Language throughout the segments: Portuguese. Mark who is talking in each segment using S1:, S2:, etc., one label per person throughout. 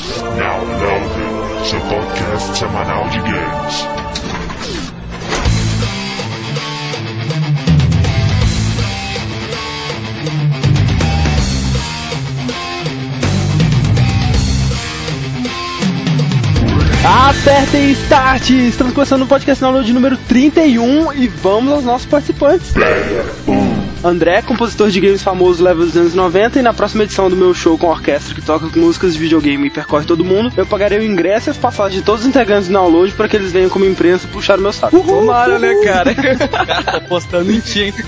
S1: Download, seu podcast semanal de games.
S2: Apertem Start! Estamos começando o podcast Download número 31 e vamos aos nossos participantes. André, compositor de games famoso level dos anos 90, e na próxima edição do meu show com orquestra que toca com músicas de videogame e percorre todo mundo, eu pagarei o ingresso e as passagens de todos os integrantes do Download para que eles venham como imprensa puxar o meu saco.
S3: Tomara, né, cara? Tô apostando em ti, hein?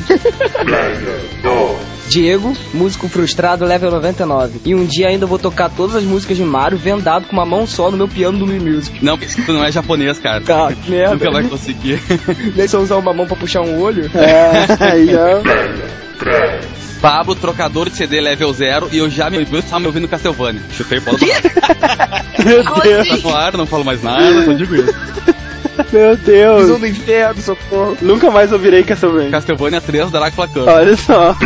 S4: Diego, músico frustrado, level 99. E um dia ainda vou tocar todas as músicas de Mario vendado com uma mão só no meu piano do Wii Music.
S3: Não, porque tu não é japonês, cara.
S4: Ah, que merda.
S3: Nunca vai conseguir.
S4: Nem só usar uma mão pra puxar um olho.
S2: Aí já...
S3: Pablo, trocador de CD level 0, e eu já me ouvindo Castlevania. Chutei bola do
S2: Meu Deus.
S3: Tá no ar, não falo mais nada, só digo isso.
S2: Meu Deus.
S4: Visão do inferno, socorro.
S2: Nunca mais ouvirei Castlevania.
S3: Castlevania 3 da Dracula Cup.
S2: Olha só.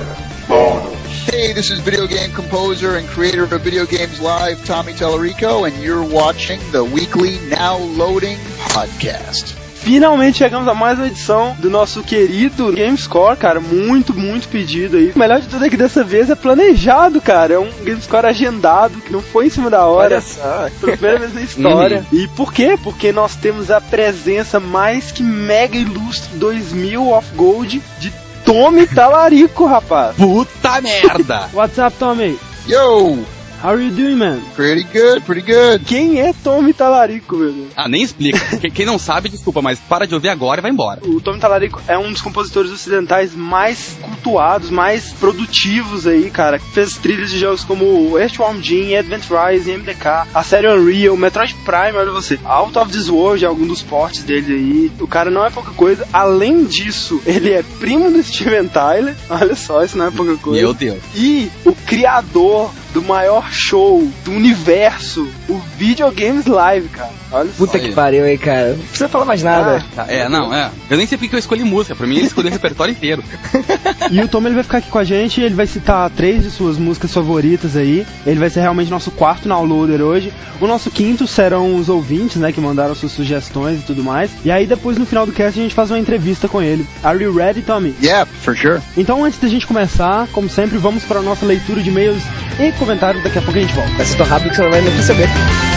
S5: Hey, this is video game composer and creator of Video Games Live, Tommy Tallarico, and you're watching the weekly Now Loading podcast.
S2: Finalmente chegamos a mais uma edição do nosso querido GameScore, cara, muito pedido aí. O melhor de tudo é que dessa vez é planejado, cara, é um GameScore agendado, que não foi em cima da hora.
S4: Olha só.
S2: Pela primeira vez na história. E por quê? Porque nós temos a presença mais que mega ilustre 2000 of Gold de Tommy Tallarico, rapaz.
S3: Puta merda!
S2: What's up, Tommy?
S5: Yo!
S2: How are you doing, man?
S5: Pretty good.
S2: Quem é Tommy Tallarico, meu Deus?
S3: Ah, nem explica. Quem não sabe, desculpa, mas para de ouvir agora e vai embora.
S2: O Tommy Tallarico é um dos compositores ocidentais mais cultuados, mais produtivos aí, cara. Fez trilhas de jogos como Earthworm Jim, Advent Rise, MDK, a série Unreal, Metroid Prime, olha você. Out of This World, algum dos portes dele aí. O cara não é pouca coisa. Além disso, ele é primo do Steven Tyler. Olha só, isso não é pouca coisa.
S3: Meu Deus.
S2: E o criador do maior show do universo, o Video Games Live, cara. Olha só.
S4: Puta que pariu aí, cara. Não precisa falar mais nada.
S3: Eu nem sei porque eu escolhi música. Pra mim, ele escolheu o repertório inteiro.
S2: E o Tom, ele vai ficar aqui com a gente, ele vai citar 3 de suas músicas favoritas aí. Ele vai ser realmente nosso quarto downloader hoje. O nosso quinto serão os ouvintes, né, que mandaram suas sugestões e tudo mais. E aí depois, no final do cast, a gente faz uma entrevista com ele. Are you ready, Tommy?
S5: Yeah, for sure.
S2: Então, antes da gente começar, como sempre, vamos para a nossa leitura de e-mails e comentários. Daqui a pouco a gente volta.
S4: Vai ser tão rápido que você não vai nem perceber.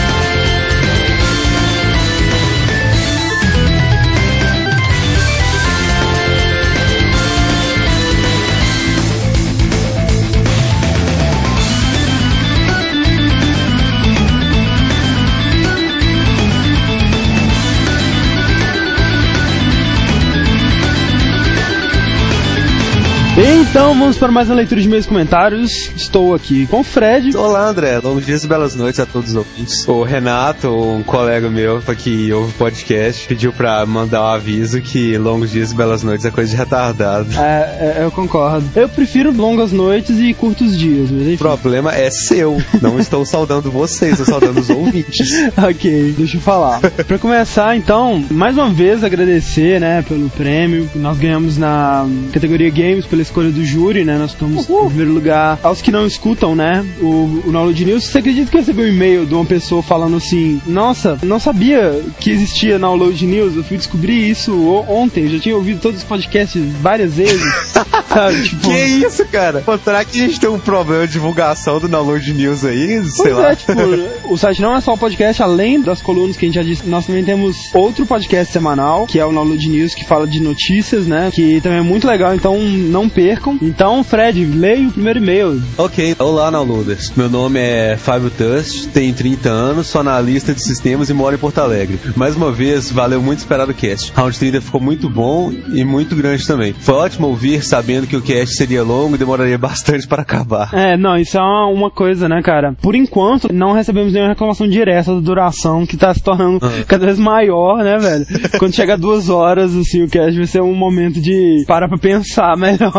S2: Então, vamos para mais uma leitura de e-mails e comentários. Estou aqui com o Fred.
S6: Olá, André. Longos dias e belas noites a todos os ouvintes. O Renato, um colega meu que ouve o podcast, pediu pra mandar um aviso que longos dias e belas noites é coisa de retardado.
S2: Eu concordo. Eu prefiro longas noites e curtos dias, mas enfim.
S6: O problema é seu. Não estou saudando vocês, estou saudando os ouvintes.
S2: Ok, deixa eu falar. Pra começar, então, mais uma vez agradecer, né, pelo prêmio. Nós ganhamos na categoria Games pela escolha do júri, né? Nós estamos em primeiro lugar. Aos que não escutam, né, o Download News, você acredita que eu recebi um e-mail de uma pessoa falando assim: nossa, não sabia que existia Download News, eu fui descobrir isso ontem, eu já tinha ouvido todos os podcasts várias vezes. Sabe, tipo...
S6: Que isso, cara? Pô, será que a gente tem um problema de divulgação do Download News aí? Sei lá.
S2: Tipo, o site não é só o podcast, além das colunas que a gente já disse, nós também temos outro podcast semanal, que é o Download News, que fala de notícias, né, que também é muito legal, então não percam. Então, Fred, leia o primeiro e-mail.
S6: Ok, olá, downloaders. Meu nome é Fábio Tust, tenho 30 anos, sou analista de sistemas e moro em Porto Alegre. Mais uma vez, valeu muito esperar o cast. Round 30 ficou muito bom e muito grande também. Foi ótimo ouvir, sabendo que o cast seria longo e demoraria bastante para acabar.
S2: Não, isso é uma coisa, né, cara? Por enquanto, não recebemos nenhuma reclamação direta da duração, que tá se tornando cada vez maior, né, velho? Quando chegar 2 horas, assim, o cast vai ser um momento de parar pra pensar melhor no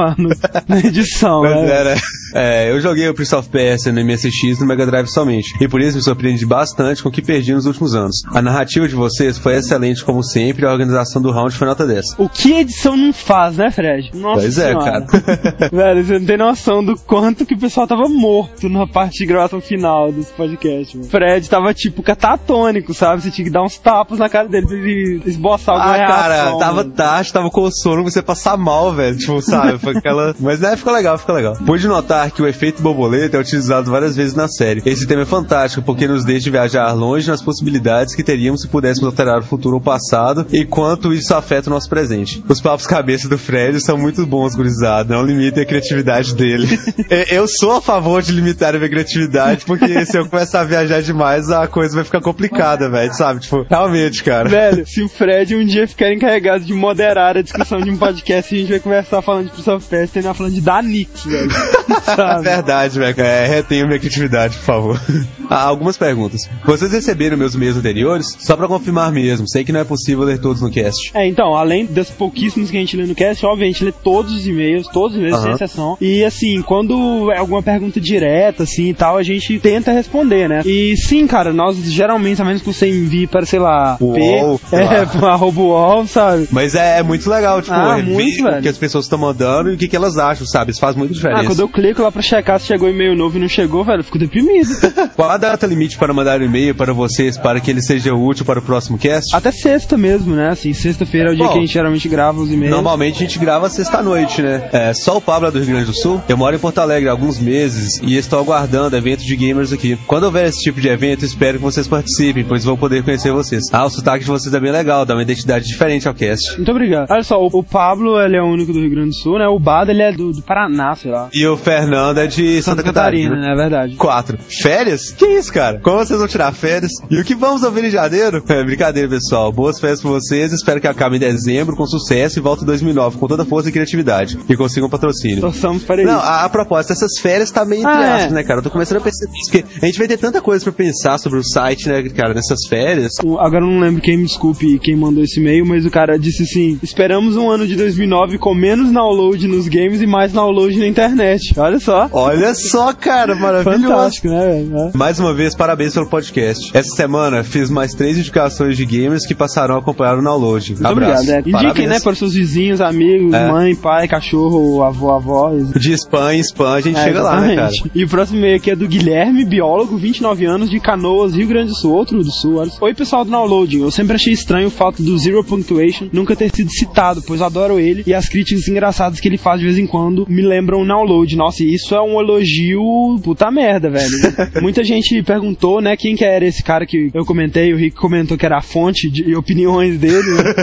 S2: na edição,
S6: Mas
S2: né?
S6: eu joguei o Prince of Persia no MSX no Mega Drive somente, e por isso me surpreendi bastante com o que perdi nos últimos anos. A narrativa de vocês foi excelente como sempre, e a organização do round foi nota 10.
S2: O que a edição não faz, né, Fred? Nossa
S6: Pois
S2: senhora.
S6: cara.
S2: Velho, você não tem noção do quanto que o pessoal tava morto na parte de gravação final desse podcast, mano. Fred tava, tipo, catatônico, sabe? Você tinha que dar uns tapas na cara dele pra ele esboçar alguma reação.
S6: Cara, tava
S2: mano.
S6: tarde, tava com sono, você passar mal, velho. Tipo, sabe? Foi aquela... Mas, ficou legal. Pude notar que o efeito borboleta é utilizado várias vezes na série. Esse tema é fantástico, porque nos deixa viajar longe nas possibilidades que teríamos se pudéssemos alterar o futuro ou o passado, e quanto isso afeta o nosso presente. Os papos cabeça do Fred são muito bons, gurizada. Não limitem a criatividade dele. Eu sou a favor de limitar a minha criatividade, porque se eu começar a viajar demais, a coisa vai ficar complicada, velho, sabe? Tipo, realmente, cara.
S2: Velho, se o Fred um dia ficar encarregado de moderar a discussão de um podcast, a gente vai conversar falando de Prince of Persia e terminar falando de Danix, velho.
S6: É verdade, velho. Retenha minha criatividade, por favor. Algumas perguntas. Vocês receberam meus e-mails anteriores? Só pra confirmar mesmo. Sei que não é possível ler todos no cast.
S2: Então, além das pouquíssimos que a gente lê no cast, obviamente a gente lê todos os e-mails, sem exceção. E assim, quando é alguma pergunta direta, assim, e tal, a gente tenta responder, né? E sim, cara, nós geralmente, a menos que você envie para, sei lá, @UOL, sabe?
S6: Mas é muito legal, tipo,
S2: muito,
S6: ver o que as pessoas estão mandando e o que elas acham, sabe? Isso faz muita diferença.
S2: Quando eu clico lá pra checar se chegou e-mail novo e não chegou, velho, eu fico deprimido.
S6: Qual a data limite para mandar um e-mail para vocês, para que ele seja útil para o próximo cast?
S2: Até sexta mesmo, né? Assim, sexta-feira é o dia que a gente geralmente grava os e-mails.
S6: Normalmente a gente grava sexta-noite, né? Só o Pablo é do Rio Grande do Sul. Eu moro em Porto Alegre há alguns meses e estou aguardando eventos de gamers aqui. Quando houver esse tipo de evento, espero que vocês participem, pois vão poder conhecer vocês. O sotaque de vocês é bem legal, dá uma identidade diferente ao cast.
S2: Muito obrigado. Olha só, o Pablo, ele é o único do Rio Grande do Sul, né? O Bado, ele é do Paraná, sei lá.
S6: E o Fernando é de Santa Catarina,
S2: né? É verdade.
S6: 4. Férias? Que isso, cara? Como vocês vão tirar férias? E o que vamos ouvir em janeiro? Brincadeira, pessoal. Boas férias pra vocês. Espero que acabe em dezembro com sucesso e volte em 2009 com toda força e criatividade. E consigam patrocínio.
S2: Torçamos para isso.
S6: Não, a propósito, essas férias tá meio entre aspas, né, cara? Eu tô começando a perceber isso, porque a gente vai ter tanta coisa pra pensar sobre o site, né, cara, nessas férias.
S2: Agora eu não lembro quem, me desculpe, quem mandou esse e-mail, mas o cara disse assim: esperamos um ano de 2009 com menos download nos games e mais download na internet. Olha só.
S6: Olha só, cara, maravilhoso.
S2: Fantástico, né, velho?
S6: Mais uma vez, parabéns pelo podcast. Essa semana fiz mais 3 indicações de gamers que passarão a acompanhar o download.
S2: Muito obrigado. Indiquem, né, para os seus vizinhos, amigos, mãe, pai, cachorro, avó.
S6: De spam em spam, a gente chega
S2: exatamente.
S6: lá, né, cara?
S2: E o próximo e-mail aqui é do Guilherme, biólogo, 29 anos, de Canoas, Rio Grande do Sul, outro do Sul. Olha. Oi, pessoal do Downloading. Eu sempre achei estranho o fato do Zero Punctuation nunca ter sido citado, pois eu adoro ele e as críticas engraçadas que ele faz de vez em quando me lembram o Download. Nossa, isso é um elogio puta merda, velho. Muita gente perguntou, né, quem que era esse cara que eu comentei, o Rick comentou que era a fonte de opiniões dele, né?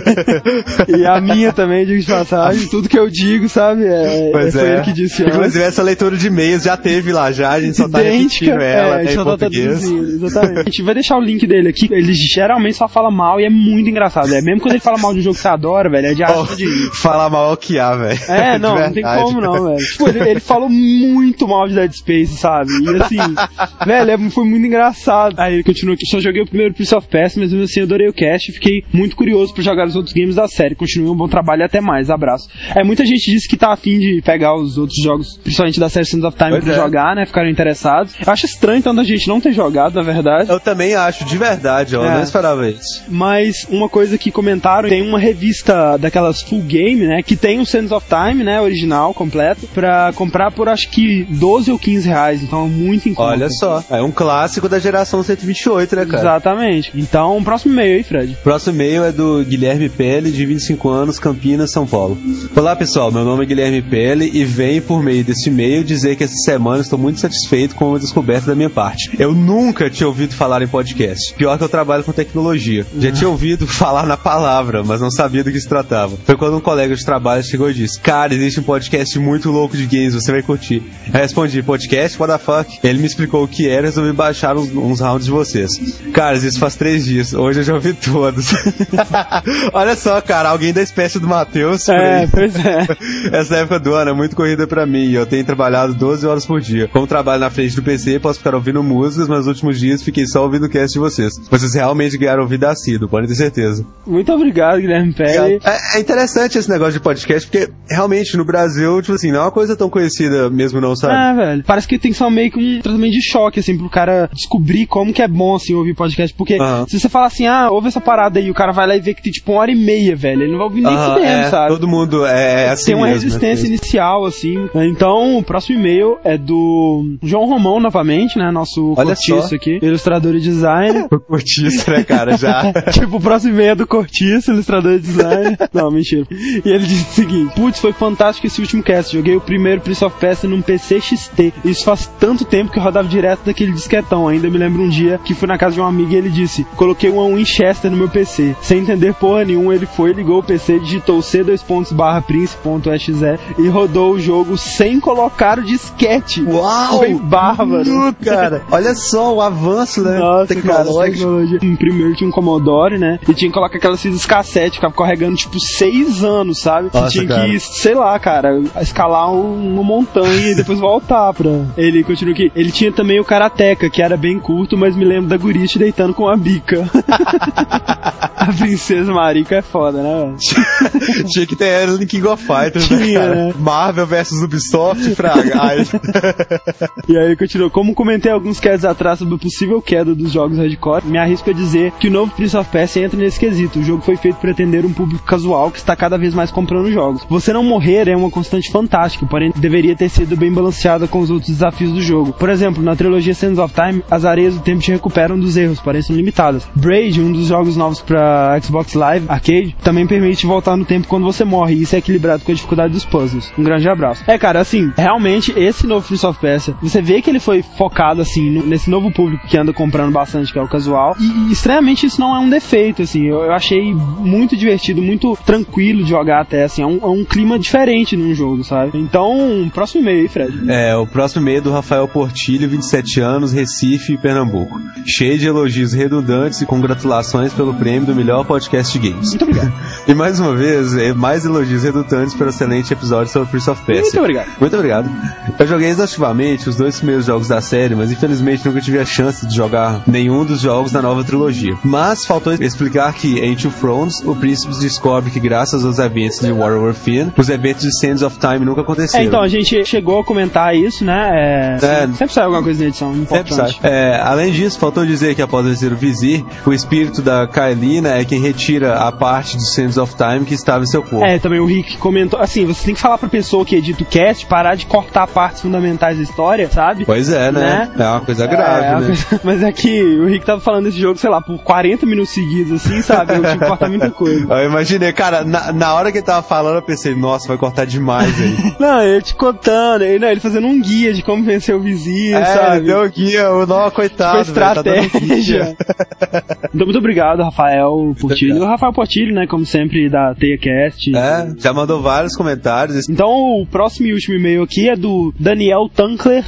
S2: E a minha também, digo de passagem, tudo que eu digo, sabe, foi ele que disse antes.
S6: Inclusive, essa leitura de e-mails já teve lá já, a gente só tá repetindo ela,
S2: a gente só
S6: em português.
S2: Exatamente. A gente vai deixar o link dele aqui, ele geralmente só fala mal e é muito engraçado, mesmo quando ele fala mal de um jogo que você adora, velho, é de arte de...
S6: Falar mal é o que há, velho.
S2: Não tem como não, velho. Tipo, ele falou muito mal de Dead Space, sabe, e assim, velho, foi muito engraçado. Aí ele continua aqui, só joguei o primeiro Prince of Persia, mas mesmo assim eu adorei o cast, fiquei muito curioso por jogar os outros games da série. Continue um bom trabalho e até mais, abraço. Muita gente disse que tá afim de pegar os outros jogos, principalmente da série Sands of Time, pra jogar, né, ficaram interessados. Eu acho estranho tanta gente não ter jogado, na verdade.
S6: Eu também acho, de verdade, eu não esperava isso.
S2: Mas uma coisa que comentaram, tem uma revista daquelas full game, né, que tem o Sands of Time, né, original, completo, pra comprar por acho que 12 ou 15 reais, então é muito em conta.
S6: Olha só, é um clássico da geração 128, né, cara?
S2: Exatamente. Então, próximo e-mail aí, Fred.
S6: Próximo e-mail é do Guilherme Pelle, de 25 anos, Campinas, São Paulo. Olá, pessoal, meu nome é Guilherme Pelle e venho por meio desse e-mail dizer que essa semana estou muito satisfeito com a descoberta da minha parte. Eu nunca tinha ouvido falar em podcast. Pior que eu trabalho com tecnologia. Já tinha ouvido falar na palavra, mas não sabia do que se tratava. Foi quando um colega de trabalho chegou e disse: cara, existe um podcast muito louco de games, você vai curtir. Eu respondi, podcast, what the fuck? Ele me explicou o que era e resolvi baixar uns rounds de vocês. Cara, isso faz 3 dias. Hoje eu já ouvi todos. Olha só, cara, alguém da espécie do Matheus.
S2: Pois é.
S6: Essa época do ano é muito corrida pra mim e eu tenho trabalhado 12 horas por dia. Como trabalho na frente do PC, posso ficar ouvindo músicas, mas nos últimos dias fiquei só ouvindo o cast de vocês. Vocês realmente ganharam ouvido assíduo, podem ter certeza.
S2: Muito obrigado, Guilherme Pérez.
S6: É interessante esse negócio de podcast, porque realmente no Brasil, tipo assim, não é uma coisa tão conhecida mesmo não, sabe?
S2: Velho. Parece que tem que ser meio que um tratamento de choque, assim, pro cara descobrir como que é bom, assim, ouvir podcast. Porque se você falar assim, ouve essa parada aí, o cara vai lá e vê que tem, tipo, 1h30, velho. Ele não vai ouvir nem fudendo, sabe?
S6: Todo mundo é assim.
S2: Tem uma
S6: mesmo,
S2: resistência inicial, assim. Então, o próximo e-mail é do João Romão, novamente, né? Nosso cortiço aqui, ilustrador e designer.
S6: O cortiço, né, cara? Já.
S2: Tipo, o próximo e-mail é do cortiço, ilustrador e designer. Não, mentira. E ele diz o seguinte: putz, foi fantástico esse último cast. Joguei o primeiro Prince of Persia num PC XT. Isso faz tanto tempo que eu rodava direto daquele disquetão. Ainda me lembro um dia que fui na casa de um amigo e ele disse: coloquei uma Winchester no meu PC. Sem entender porra nenhuma, ele foi, ligou o PC, digitou C:/Prince.exe e rodou o jogo sem colocar o disquete.
S6: Uau!
S2: Foi bárbaro.
S6: Cara, olha só o avanço, né?
S2: Nossa,
S6: tecnológico.
S2: Cara, primeiro tinha um Commodore, né? E tinha que colocar aquelas fitas cassete, ficava carregando tipo 6 anos, sabe?
S6: Nossa,
S2: tinha
S6: cara.
S2: que, sei lá, cara, escalar uma montanha e depois voltar pra... Ele continua aqui. Ele tinha também o Karateka, que era bem curto, mas me lembro da Gurish deitando com a bica. A Princesa Marika é foda, né?
S6: Tinha que ter no King of Fighters,
S2: Tinha,
S6: né, cara?
S2: né?
S6: Marvel vs Ubisoft, fraga. Ai.
S2: E aí continua. Como comentei alguns casts atrás sobre a possível queda dos jogos hardcore, me arrisco a dizer que o novo Prince of Persia entra nesse quesito. O jogo foi feito para atender um público casual que está cada vez mais comprando jogos. Você não morrer é uma constante fantástica, porém deveria ter sido bem balanceada com os outros desafios do jogo. Por exemplo, na trilogia Sands of Time, as areias do tempo te recuperam dos erros, porém são limitadas. Braid, um dos jogos novos para Xbox Live Arcade, também permite voltar no tempo quando você morre, e isso é equilibrado com a dificuldade dos puzzles. Um grande abraço. Cara, assim, realmente, esse novo Prince of Persia, você vê que ele foi focado, assim, nesse novo público que anda comprando bastante, que é o casual, e estranhamente isso não é um defeito, assim, eu achei muito divertido, muito tranquilo de jogar até, assim, é um clima diferente num jogo, sabe? Então, próximo e-mail aí, Fred.
S6: O próximo e-mail é do Rafael Portilho, 27 anos, Recife, Pernambuco. Cheio de elogios redundantes e congratulações pelo prêmio do melhor podcast de games.
S2: Muito obrigado.
S6: E mais uma vez, mais elogios redundantes pelo excelente episódio sobre Prince of Persia.
S2: Muito obrigado.
S6: Muito obrigado. Eu joguei exaustivamente os 2 primeiros jogos da série, mas infelizmente nunca tive a chance de jogar nenhum dos jogos da nova trilogia. Mas faltou explicar que em Two Thrones, o príncipe descobre que graças aos eventos de War Within, os eventos de Sands of Time nunca aconteceram.
S2: Então, a gente chegou a comentar isso, né? Sempre sai alguma coisa na edição importante.
S6: Além disso, faltou dizer que após vencer o Vizir, o espírito da Kaelina é quem retira a parte de Sands of Time que estava em seu corpo.
S2: Também o Rick comentou, assim, você tem que falar pra pessoa que edita o cast, parar de cortar partes fundamentais da história, sabe?
S6: Pois é, né? É uma coisa grave, né?
S2: Mas é que o Rick tava falando desse jogo, sei lá, por 40 minutos seguidos, assim, sabe? Eu tive que cortar muita coisa.
S6: Eu imaginei, cara, na hora que ele tava falando, eu pensei, nossa, vai cortar demais aí.
S2: Não, ele te contando, ele fazendo um guia de como vencer o vizinho, sabe?
S6: Ele deu um guia, coitado,
S2: foi estratégia. Então, muito obrigado, Rafael Portilho. O Rafael Portilho, né, como sempre, da TeiaCast.
S6: Já mandou vários comentários.
S2: Então, o próximo e último e-mail aqui é do Daniel Tankler,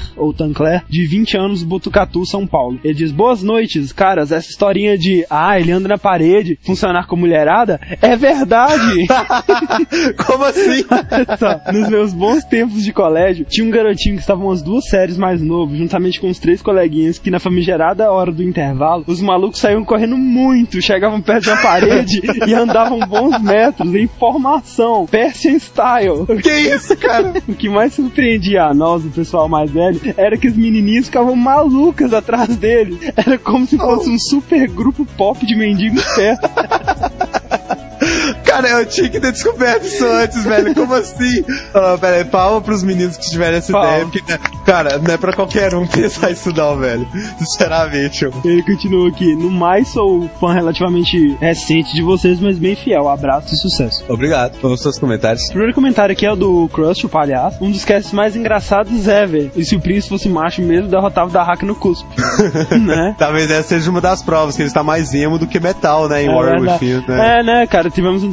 S2: de 20 anos, Botucatu, São Paulo. Ele diz: boas noites, caras, essa historinha de ele anda na parede, funcionar com mulherada, é verdade.
S6: Como assim?
S2: Só, nos meus bons tempos de colégio, tinha um garotinho que estava umas 2 séries mais novo, juntamente com os 3 coleguinhas, que na famigerada hora do intervalo, os malucos saíam correndo muito, chegavam perto da parede e andavam bons metros em formação, Persian Style.
S6: Que isso, cara?
S2: O que mais surpreendia a nós, o pessoal mais velho, era que as menininhas ficavam malucas atrás deles. Era como se fosse um super grupo pop de mendigos perto.
S6: Cara, eu tinha que ter descoberto isso antes, velho. Como assim? Pera aí, palma pros meninos que tiveram essa ideia, porque, cara, não é pra qualquer um pensar isso não, velho. Sinceramente.
S2: Ele continua aqui: no mais, sou fã relativamente recente de vocês, mas bem fiel. Abraço e sucesso.
S6: Obrigado. Vamos aos seus comentários.
S2: O primeiro comentário aqui é o do Crush, o palhaço. Um dos casts mais engraçados ever. E se o príncipe fosse macho mesmo, derrotava o Dahaka no cuspe. Né?
S6: Talvez essa seja uma das provas, que ele está mais emo do que metal, né? Em War Within, né?
S2: Né, cara? Tivemos um dos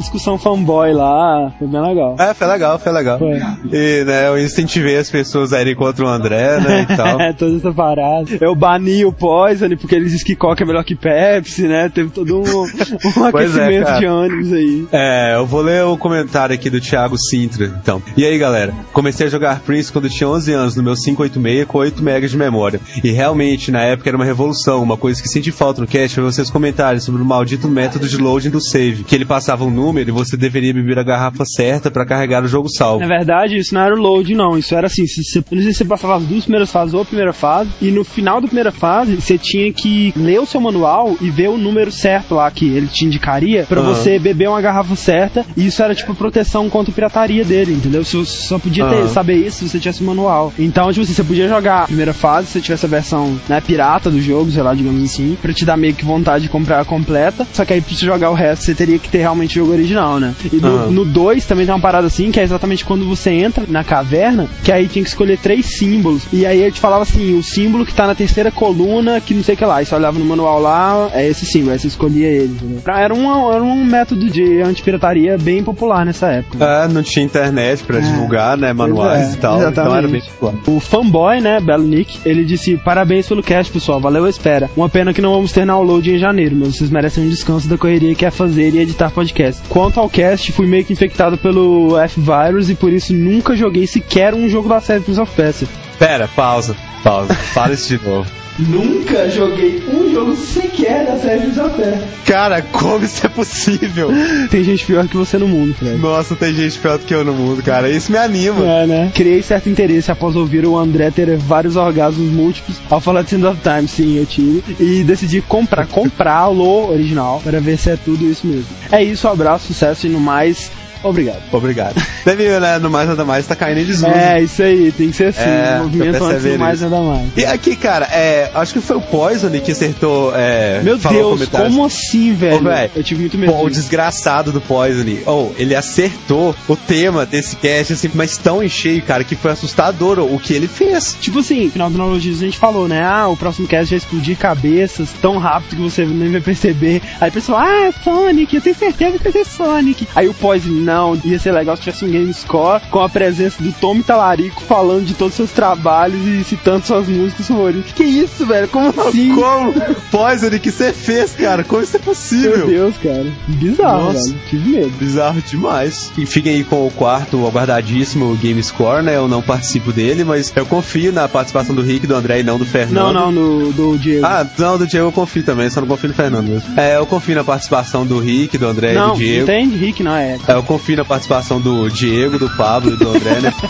S2: discussão fanboy lá, foi bem legal.
S6: Foi legal.
S2: Foi.
S6: E, né, eu incentivei as pessoas a irem contra o André, né, e tal.
S2: Toda essa parada. Eu bani o Poison, porque ele disse que Coca é melhor que Pepsi, né? Teve todo um aquecimento de ânimos aí.
S6: Eu vou ler o comentário aqui do Thiago Sintra, então. E aí, galera? Comecei a jogar Prince quando tinha 11 anos, no meu 586 com 8 MB de memória. E realmente, na época, era uma revolução. Uma coisa que senti falta no cast foi vocês comentarem sobre o maldito método de loading do save, que ele passava um número e você deveria beber a garrafa certa pra carregar o jogo salvo.
S2: Na verdade, isso não era o load, não. Isso era assim, você passava as 2 primeiras fases ou a primeira fase, e no final da primeira fase, você tinha que ler o seu manual e ver o número certo lá que ele te indicaria pra você beber uma garrafa certa, e isso era tipo proteção contra a pirataria dele, entendeu? Você só podia saber isso se você tivesse o manual. Então, tipo assim, você podia jogar a primeira fase se você tivesse a versão, né, pirata do jogo, sei lá, digamos assim, pra te dar meio que vontade de comprar a completa, só que aí pra você jogar o resto, você teria que ter realmente o jogo original, né? E no 2 também tem uma parada assim, que é exatamente quando você entra na caverna, que aí tinha que escolher 3 símbolos, e aí ele te falava assim, o símbolo que tá na terceira coluna, que não sei o que lá, e você olhava no manual lá, é esse símbolo, aí você escolhia ele, entendeu? Era um método de antipirataria bem popular nessa época.
S6: Não tinha internet pra divulgar, né, manuais e tal,
S2: exatamente.
S6: Então era bem popular.
S2: O fanboy, né, Belo Nick, ele disse, parabéns pelo cast, pessoal, valeu a espera. Uma pena que não vamos ter download em janeiro, mas vocês merecem um descanso da correria que é fazer e editar podcast. Quanto ao cast, fui meio que infectado pelo F-Virus e por isso nunca joguei sequer um jogo da série Prince of Persia.
S6: Pera, pausa. Fala isso de novo.
S2: Nunca joguei um jogo sequer da série Prince of Persia.
S6: Cara, como isso é possível?
S2: Tem gente pior que você no mundo, Fred.
S6: Nossa, tem gente pior do que eu no mundo, cara. Isso me anima.
S2: Né? Criei certo interesse após ouvir o André ter vários orgasmos múltiplos ao falar de End of Time. Sim, eu tive. E decidi comprá-lo original para ver se é tudo isso mesmo. É isso, um abraço, sucesso e no mais... Obrigado. Deve, né, no mais nada mais, tá caindo em desuso. Isso aí, tem que ser assim. Movimento antes do mais nada mais.
S6: E aqui, cara, acho que foi o Poison que acertou.
S2: Meu Deus, como assim, velho? Eu tive muito medo.
S6: O desgraçado do Poison. Ele acertou o tema desse cast, assim, mas tão em cheio, cara, que foi assustador o que ele fez.
S2: Tipo assim, no final do Nologismo a gente falou, né? O próximo cast vai explodir cabeças tão rápido que você nem vai perceber. Aí o pessoal, Sonic, eu tenho certeza que vai ser Sonic. Aí o Poison, não, ia ser legal se tivesse um Game Score com a presença do Tommy Talarico falando de todos os seus trabalhos e citando suas músicas favoritas. Que isso, velho? Como assim?
S6: Como? Poison, que você fez, cara? Como isso é possível?
S2: Meu Deus, cara. Bizarro, velho. Tive medo.
S6: Bizarro demais. E fiquem aí com o quarto aguardadíssimo Game Score, né? Eu não participo dele, mas eu confio na participação do Rick, do André e não do Fernando.
S2: Não, do Diego.
S6: Não, do Diego eu confio também, só não confio no Fernando mesmo. Eu confio na participação do Rick, do André e do Diego.
S2: Não tem Rick, não é.
S6: Eu confio na participação do Diego, do Pablo e do André, né?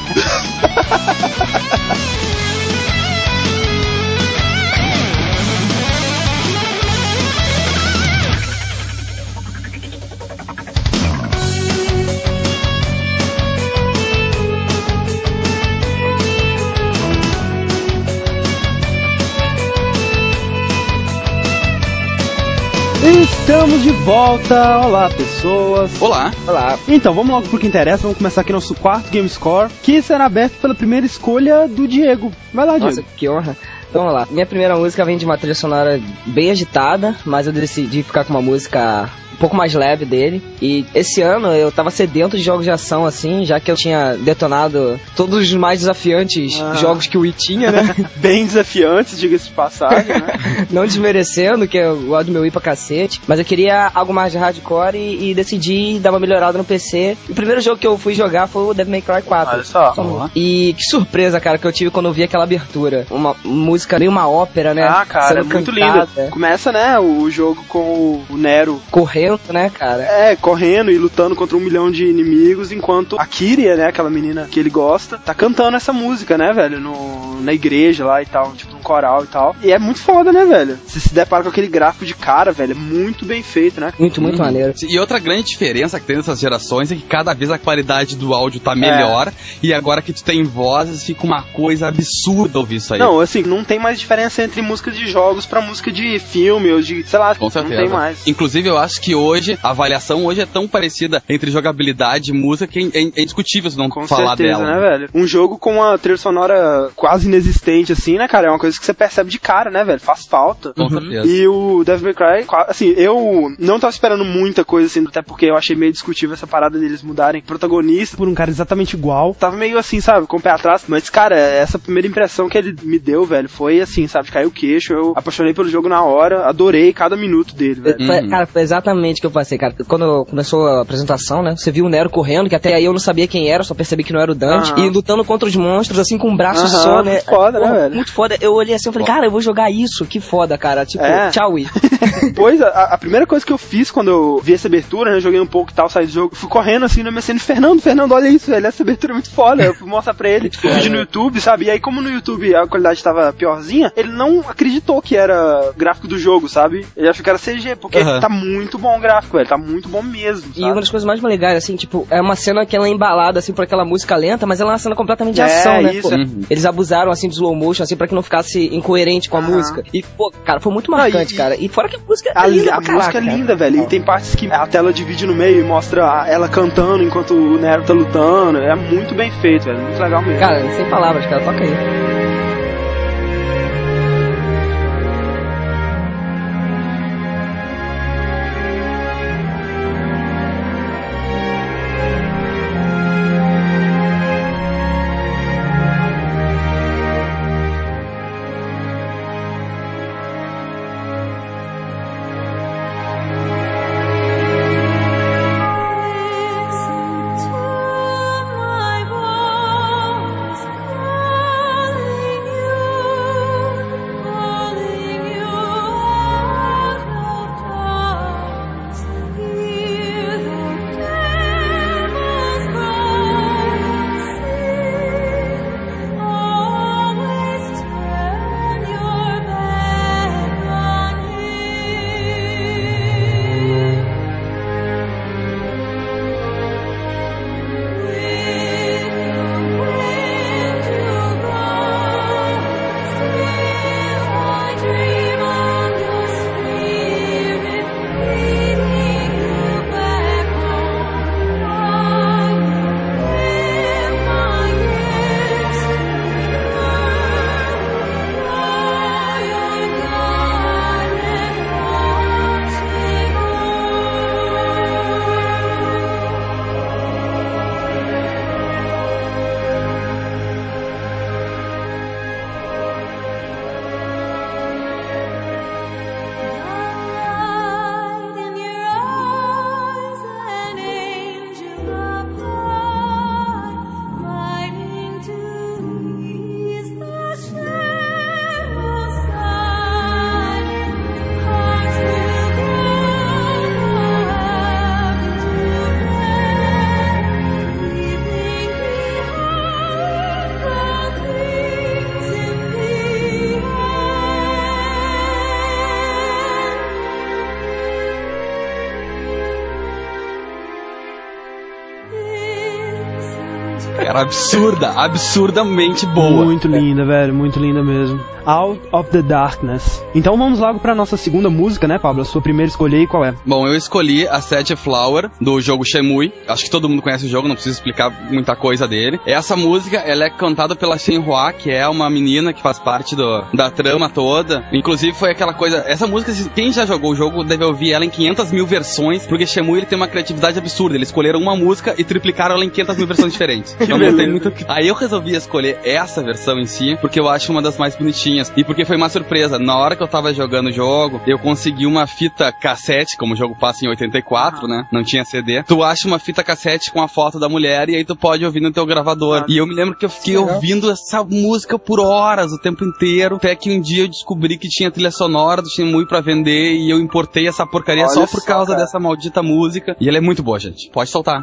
S2: Estamos de volta! Olá, pessoas!
S3: Olá!
S2: Então, vamos logo pro que interessa, vamos começar aqui nosso quarto Game Score, que será aberto pela primeira escolha do Diego. Vai lá, Diego.
S4: Nossa, que honra! Então, vamos lá. Minha primeira música vem de uma trilha sonora bem agitada, mas eu decidi ficar com uma música um pouco mais leve dele. E esse ano eu tava sedento de jogos de ação, assim, já que eu tinha detonado todos os mais desafiantes jogos que o Wii tinha, né?
S2: Bem desafiantes, diga-se de passagem, né?
S4: Não desmerecendo, que eu gosto do meu Wii pra cacete, mas eu queria algo mais de hardcore e decidi dar uma melhorada no PC. O primeiro jogo que eu fui jogar foi o Devil May Cry 4.
S2: Olha só.
S4: E que surpresa, cara, que eu tive quando eu vi aquela abertura. Uma música meio uma ópera, né?
S2: Cara, é muito linda. Começa, né, o jogo com o Nero
S4: correndo, né, cara?
S2: Correndo e lutando contra 1 milhão de inimigos, enquanto a Kyria, né, aquela menina que ele gosta, tá cantando essa música, né, velho, na igreja lá e tal, tipo, num coral e tal. E é muito foda, né, velho? Você se depara com aquele gráfico de cara, velho, é muito bem feito, né?
S4: Muito maneiro.
S3: E outra grande diferença que tem nessas gerações é que cada vez a qualidade do áudio tá melhor, e agora que tu tem vozes, fica uma coisa absurda ouvir isso aí.
S2: Não, assim, não tem mais diferença entre música de jogos pra música de filme ou de, sei lá,
S3: com certeza.
S2: Não tem mais.
S3: Inclusive, eu acho que hoje, a avaliação hoje é tão parecida entre jogabilidade e música que é indiscutível se não
S2: com
S3: falar
S2: certeza,
S3: dela.
S2: Né, velho? Um jogo com uma trilha sonora quase inexistente, assim, né, cara? É uma coisa que você percebe de cara, né, velho? Faz falta.
S3: Com certeza.
S2: E o Devil May Cry, assim, eu não tava esperando muita coisa, assim, até porque eu achei meio discutível essa parada deles mudarem protagonista por um cara exatamente igual. Tava meio assim, sabe, com o pé atrás. Mas, cara, essa primeira impressão que ele me deu, velho, foi assim, sabe, de cair o queixo. Eu apaixonei pelo jogo na hora, adorei cada minuto dele, velho.
S4: Cara, foi exatamente o que eu passei, cara. Quando começou a apresentação, né, você viu o Nero correndo, que até aí eu não sabia quem era, só percebi que não era o Dante, e lutando contra os monstros, assim, com um braço só, né?
S2: Muito foda, né, velho?
S4: Muito foda. Eu olhei assim e falei, cara, eu vou jogar isso, que foda, cara. Tipo, tchau, Wii.
S2: Depois, a primeira coisa que eu fiz quando eu vi essa abertura, né, eu joguei um pouco e tal, saí do jogo, fui correndo assim na minha cena, Fernando, olha isso, velho, essa abertura é muito foda. Eu fui mostrar pra ele o vídeo no YouTube, sabe? E aí, como no YouTube a qualidade tava piorzinha, ele não acreditou que era gráfico do jogo, sabe? Ele achou que era CG, porque tá muito bom o gráfico, velho, tá muito bom mesmo, sabe?
S4: E uma das coisas mais legais, assim, tipo, é uma cena que ela é embalada, assim, por aquela música lenta, mas ela é uma cena completamente de ação, né?
S2: Isso,
S4: pô, eles abusaram, assim, de slow motion, assim, pra que não ficasse incoerente com a música. E, pô, cara, foi muito marcante, cara. E fora que a música é linda,
S2: a música é linda, velho. E tem partes que a tela divide no meio e mostra ela cantando enquanto o Nero tá lutando. É muito bem feito, velho. Muito legal mesmo.
S4: Cara, sem palavras, cara. Toca aí.
S3: Era absurdamente boa.
S2: Muito linda, velho, muito linda mesmo. Out of the Darkness. Então vamos logo pra nossa segunda música, né, Pablo? A sua primeira escolha aí, qual é?
S3: Bom, eu escolhi a Sad Flower, do jogo Shenmue. Acho que todo mundo conhece o jogo, não preciso explicar muita coisa dele. Essa música, ela é cantada pela Shenhua, que é uma menina que faz parte da trama toda. Inclusive foi aquela coisa... Essa música, quem já jogou o jogo deve ouvir ela em 500 mil versões, porque Shenmue ele tem uma criatividade absurda. Eles escolheram uma música e triplicaram ela em 500 mil versões diferentes. Então não tem muito... Aí eu resolvi escolher essa versão em si, porque eu acho uma das mais bonitinhas. E porque foi uma surpresa. Na hora que eu tava jogando o jogo, eu consegui uma fita cassete, como o jogo passa em 84, né? Não tinha CD. Tu acha uma fita cassete com a foto da mulher e aí tu pode ouvir no teu gravador. E eu me lembro que eu fiquei ouvindo essa música por horas, o tempo inteiro. Até que um dia eu descobri que tinha trilha sonora do Shenmue pra vender e eu importei essa porcaria só por causa dessa maldita música. E ela é muito boa, gente. Pode soltar.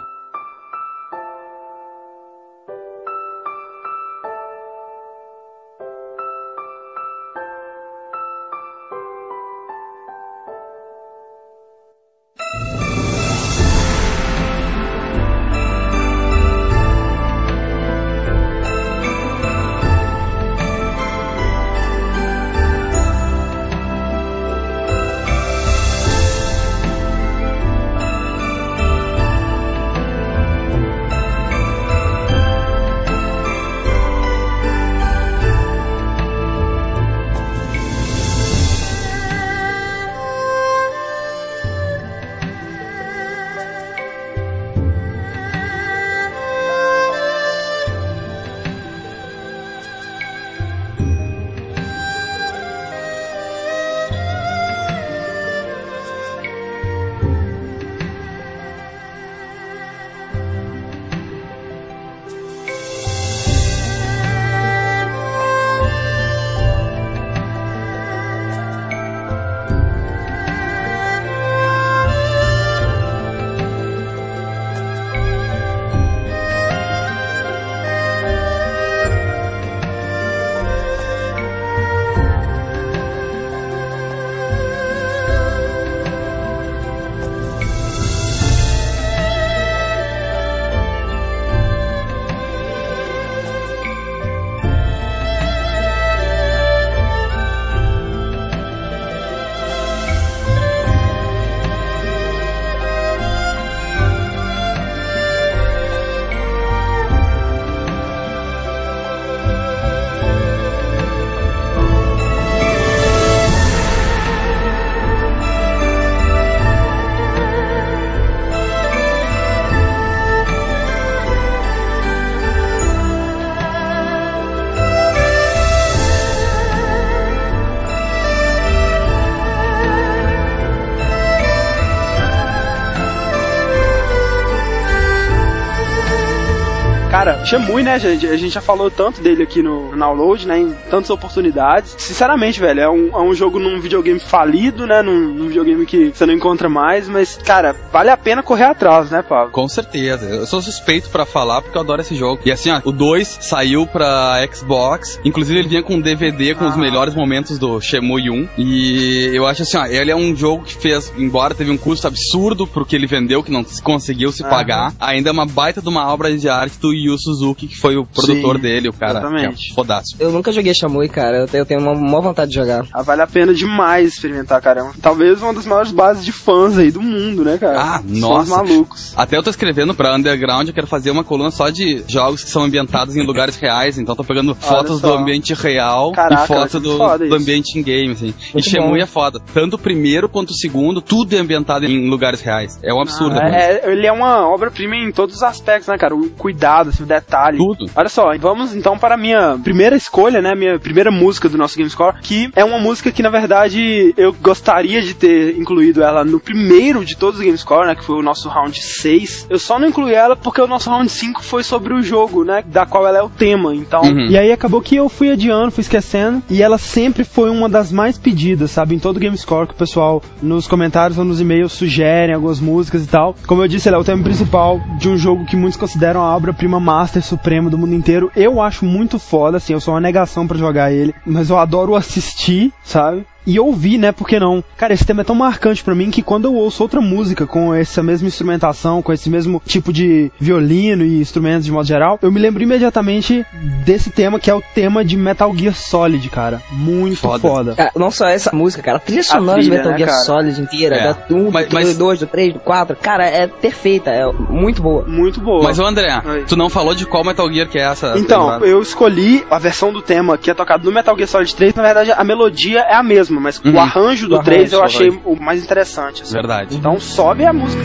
S2: Cara, Shenmue, né, gente? A gente já falou tanto dele aqui no Download, né? Em tantas oportunidades. Sinceramente, velho, é um jogo num videogame falido, né? Num videogame que você não encontra mais, mas, cara, vale a pena correr atrás, né, Pablo?
S3: Com certeza. Eu sou suspeito pra falar porque eu adoro esse jogo. E assim, ó, o 2 saiu pra Xbox. Inclusive, ele vinha com um DVD com os melhores momentos do Shenmue 1. E eu acho assim, ó, ele é um jogo que fez, embora teve um custo absurdo pro que ele vendeu, que não conseguiu se pagar, ainda é uma baita de uma obra de arte do Yu Suzuki, que foi o produtor dele, o cara.
S2: Exatamente.
S3: É fodástico.
S4: Eu nunca joguei Shenmue, cara. Eu tenho uma maior vontade de jogar.
S2: Vale a pena demais experimentar, cara. Talvez uma das maiores bases de fãs aí do mundo, né, cara?
S3: Ah,
S2: São
S3: nossa.
S2: os malucos.
S3: Até eu tô escrevendo pra Underground, eu quero fazer uma coluna só de jogos que são ambientados em lugares reais, então tô pegando fotos do ambiente real. Caraca, e fotos do ambiente em game, assim. Muito e Shenmue é foda. Tanto o primeiro quanto o segundo, tudo é ambientado em lugares reais. É um absurdo.
S2: Ele é uma obra-prima em todos os aspectos, né, cara? O cuidado, assim, o detalhe.
S3: Tudo.
S2: Olha só, vamos então para a minha primeira escolha, né? Minha primeira música do nosso GameScore, que é uma música que, na verdade, eu gostaria de ter incluído ela no primeiro de todos os GameScore, né? Que foi o nosso round 6. Eu só não incluí ela porque o nosso round 5 foi sobre o jogo, né? Da qual ela é o tema, então... E aí acabou que eu fui adiando, fui esquecendo, e ela sempre foi uma das mais pedidas, sabe? Em todo GameScore, que o pessoal nos comentários ou nos e-mails sugerem algumas músicas e tal. Como eu disse, ela é o tema principal de um jogo que muitos consideram a obra-prima master suprema do mundo inteiro. Eu acho muito foda, assim, eu sou uma negação pra jogar ele, mas eu adoro assistir, sabe? E ouvir, né, por que não? Cara, esse tema é tão marcante pra mim que quando eu ouço outra música com essa mesma instrumentação, com esse mesmo tipo de violino e instrumentos de modo geral, eu me lembro imediatamente desse tema, que é o tema de Metal Gear Solid, cara. Muito foda.
S4: Cara, não só essa música, cara, a trilha sonora de Metal Gear Solid inteira, da 1, do 2, do 3, do 4, cara, é perfeita, é muito boa.
S2: Muito boa.
S3: Mas, André, tu não falou de qual Metal Gear que é essa?
S2: Então, eu escolhi a versão do tema que é tocado no Metal Gear Solid 3, na verdade a melodia é a mesma, mas o arranjo do 3 eu achei o mais interessante. Assim.
S3: Verdade.
S2: Então sobe a música.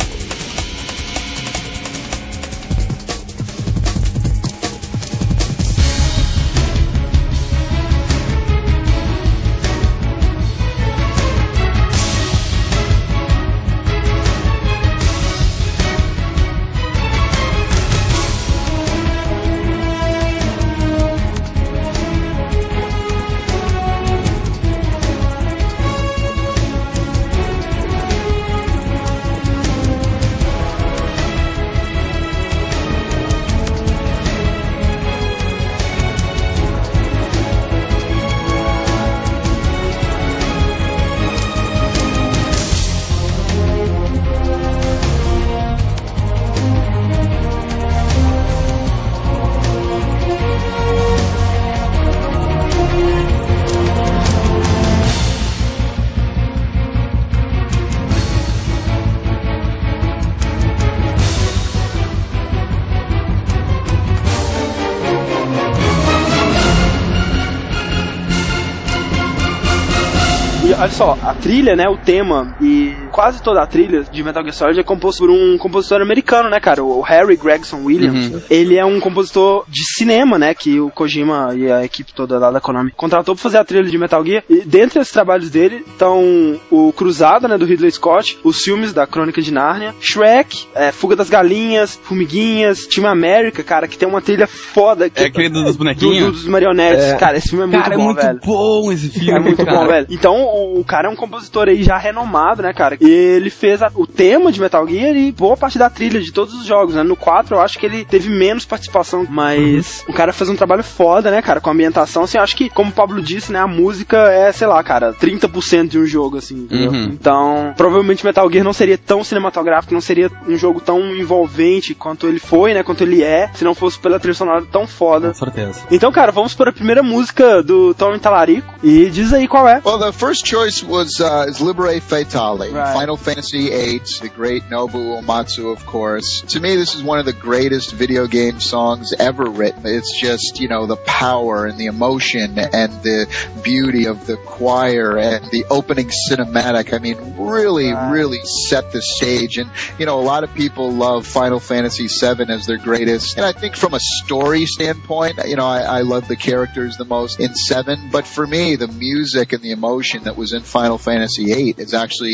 S2: Olha só, a trilha, né, o tema e quase toda a trilha de Metal Gear Solid é composto por um compositor americano, né, cara, o Harry Gregson Williams. Ele é um compositor de cinema, né, que o Kojima e a equipe toda lá da Konami contratou pra fazer a trilha de Metal Gear. E dentre os trabalhos dele estão o Cruzada, né, do Ridley Scott, os filmes da Crônica de Nárnia, Shrek, Fuga das Galinhas, Formiguinhas, Team America, cara, que tem uma trilha foda. Que
S3: aquele dos bonequinhos?
S2: Dos marionetes. Cara, esse filme é muito bom, velho.
S3: É muito bom esse filme.
S2: É muito bom, velho. Então, o cara é um compositor aí já renomado, né, cara? E ele fez o tema de Metal Gear e boa parte da trilha de todos os jogos, né? No 4 eu acho que ele teve menos participação, mas o cara fez um trabalho foda, né, cara? Com a ambientação, assim, eu acho que, como o Pablo disse, né, a música é, sei lá, cara, 30% de um jogo, assim, entendeu? Então, provavelmente Metal Gear não seria tão cinematográfico, não seria um jogo tão envolvente quanto ele foi, né, quanto ele é, se não fosse pela trilha sonora tão foda.
S3: Com certeza.
S2: Então, cara, vamos para a primeira música do Tommy Tallarico e diz aí qual é.
S5: Well, the first choice was is Libere Fatale,
S2: right.
S5: Final Fantasy VIII, the great Nobuo Uematsu, of course. To me, this is one of the greatest video game songs ever written. It's just, you know, the power and the emotion and the beauty of the choir and the opening cinematic. I mean, really set the stage. And, you know, a lot of people love Final Fantasy VII as their greatest. And I think from a story standpoint, you know, I love the characters the most in 7. But for me, the music and the emotion that was in Final Fantasy VIII is actually my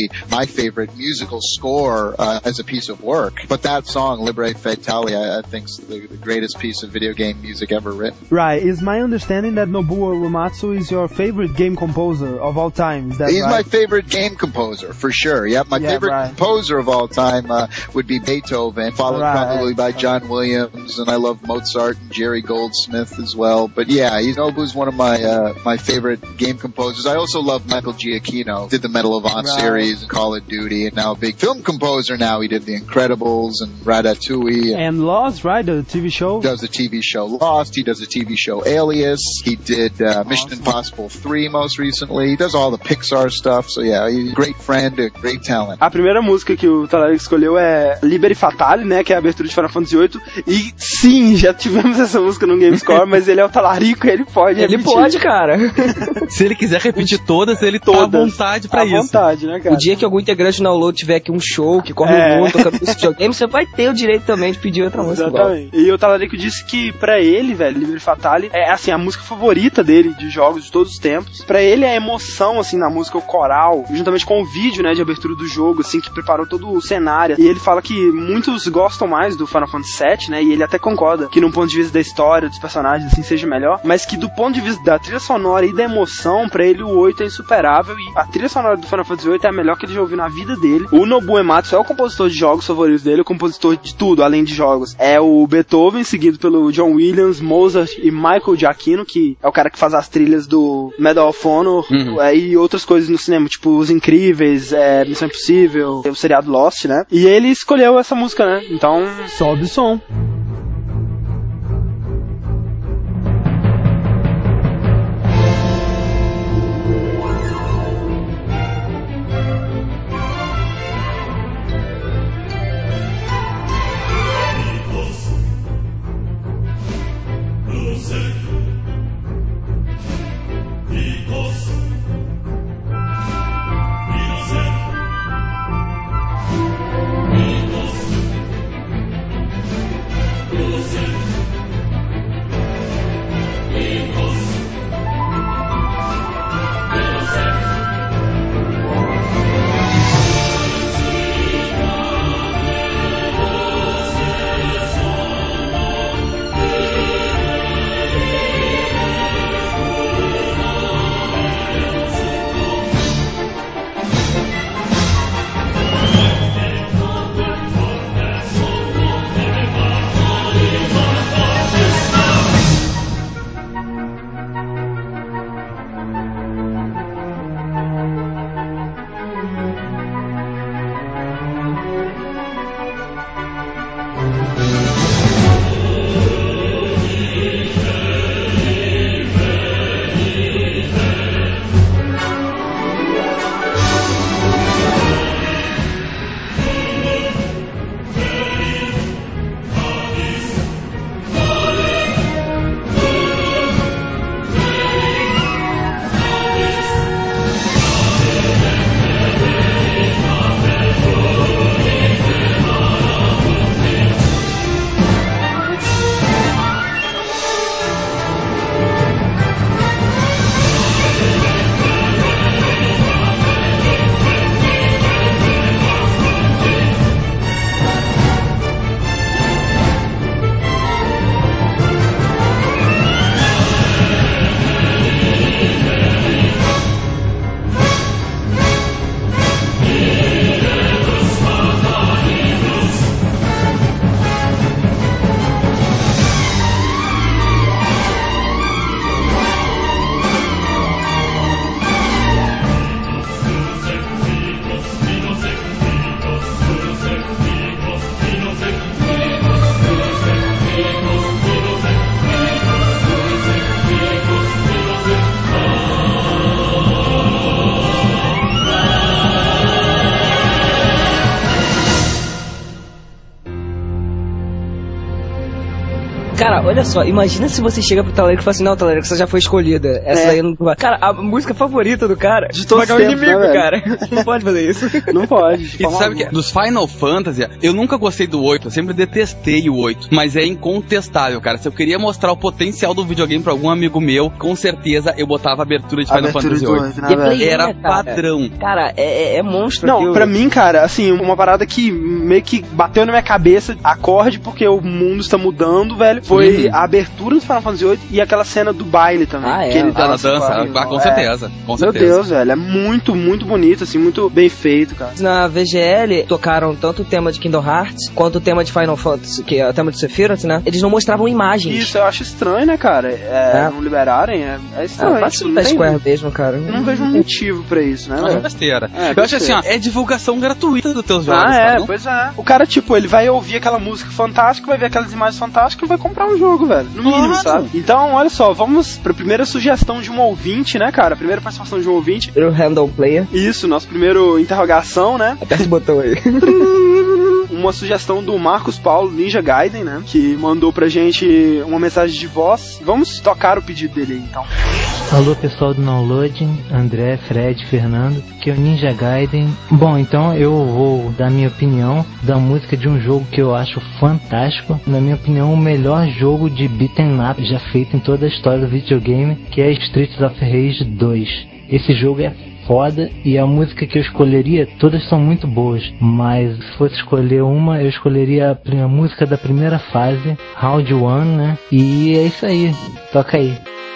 S5: favorite musical score as a piece of work. But that song, Libere Fatale, I think is the greatest piece of video game music ever written.
S2: Right. Is my understanding that Nobuo Uematsu is your favorite game composer of all time? Is that
S5: He's
S2: right?
S5: my favorite game composer, for sure. Yeah, my favorite composer of all time would be Beethoven, followed probably by John Williams, and I love Mozart and Jerry Goldsmith as well. But yeah, Nobu's one of my favorite game composers. I also love Michael Giacchino, did the Medal of Honor series and Call of Duty, and now a big film composer now. He did The Incredibles and Ratatouille.
S2: And Lost, right? The TV show?
S5: Does the TV show Lost. He does the TV show Alias. He did Mission Impossible 3 most recently. He does all the Pixar stuff. So yeah, he's a great friend, a great talent.
S2: A primeira música que o Talarico escolheu é Libere Fatale, né? Que é a abertura de Final Fantasy VIII. E sim, já tivemos essa música no GameScore, mas ele é o Talarico e ele pode repetir.
S4: Ele pode, cara.
S6: Se ele quiser repetir todas, ele tá à vontade pra isso.
S2: À vontade, né, cara?
S4: O dia que algum integrante do download tiver aqui um show que corre o mundo tocando esse videogame, você vai ter o direito também de pedir outra música igual.
S2: E o Talarico disse que pra ele, velho, Libere Fatale é assim, a música favorita dele de jogos de todos os tempos. Pra ele a emoção assim na música, o coral, juntamente com o vídeo, né, de abertura do jogo, assim, que preparou todo o cenário. E ele fala que muitos gostam mais do Final Fantasy VII, né, e ele até concorda que num ponto de vista da história, dos personagens, assim, seja melhor, mas que do ponto de vista da trilha sonora e da emoção, pra ele o 8 é insuperável, e a trilha sonora do Final Fantasy VIII é a melhor que ele já ouviu na vida dele. O Nobuo Uematsu é o compositor de jogos favoritos dele, o compositor de tudo, além de jogos. É o Beethoven, seguido pelo John Williams, Mozart e Michael Giacchino, que é o cara que faz as trilhas do Medal of Honor e outras coisas no cinema, tipo Os Incríveis, Missão Impossível, o seriado Lost, né? E ele escolheu essa música, né? Então, sobe o som.
S4: Cara, olha só, imagina se você chega pro Talarico e fala assim, não, Talarico, você já foi escolhida. Essa daí não vai. Cara, a música favorita do cara
S2: De todos
S4: vai
S2: os
S4: o
S2: tempos,
S4: inimigo,
S2: né,
S4: cara. Não pode fazer isso.
S2: Não pode.
S3: E tu sabe que dos Final Fantasy, eu nunca gostei do 8, eu sempre detestei o 8, mas é incontestável, cara. Se eu queria mostrar o potencial do videogame pra algum amigo meu, com certeza eu botava a abertura de Final Fantasy 8.
S2: Né, velho?
S3: Era padrão.
S4: Cara, é monstro.
S2: Não,
S4: aquilo.
S2: pra mim, cara, assim, uma parada que meio que bateu na minha cabeça, acorde, porque o mundo está mudando, velho, foi a abertura do Final Fantasy VIII e aquela cena do baile também.
S4: Ah, é?
S2: Que ele
S3: Ah, na
S2: dança
S3: dança, com certeza. Com
S2: Meu
S3: certeza.
S2: Deus, velho, é muito, muito bonito, assim, muito bem feito, cara.
S4: Na VGL tocaram tanto o tema de Kingdom Hearts quanto o tema de Final Fantasy, que é o tema de Sephiroth, né? Eles não mostravam imagens.
S2: Isso eu acho estranho, né, cara? Não liberarem, é estranho.
S4: Fácil da Square mesmo, cara.
S2: Eu não vejo um motivo pra isso, né,
S3: Mas é
S2: velho?
S3: besteira.
S2: É,
S3: Eu acho assim, ó, é divulgação gratuita dos teus jogos.
S2: Ah,
S3: cara, não?
S2: pois é. O cara, tipo, ele vai ouvir aquela música fantástica, vai ver aquelas imagens fantásticas e vai comprar um jogo, velho. No mínimo,
S3: Claro.
S2: sabe? Então, olha só, vamos pra primeira sugestão de um ouvinte, né, cara? Primeira participação de um ouvinte.
S4: O Handle Player.
S2: Isso, nosso primeiro interrogação, né?
S4: Aperta o botão aí.
S2: Uma sugestão do Marcos Paulo Ninja Gaiden, né? Que mandou pra gente uma mensagem de voz. Vamos tocar o pedido dele aí, então.
S7: Alô pessoal do Downloading, André, Fred, Fernando, que é o Ninja Gaiden. Bom, então eu vou dar minha opinião da música de um jogo que eu acho fantástico. Na minha opinião, o melhor jogo de beat'em up já feito em toda a história do videogame, que é Streets of Rage 2. Esse jogo é foda e a música que eu escolheria, todas são muito boas, mas se fosse escolher uma, eu escolheria a música da primeira fase, Round 1, né? E é isso aí, toca aí.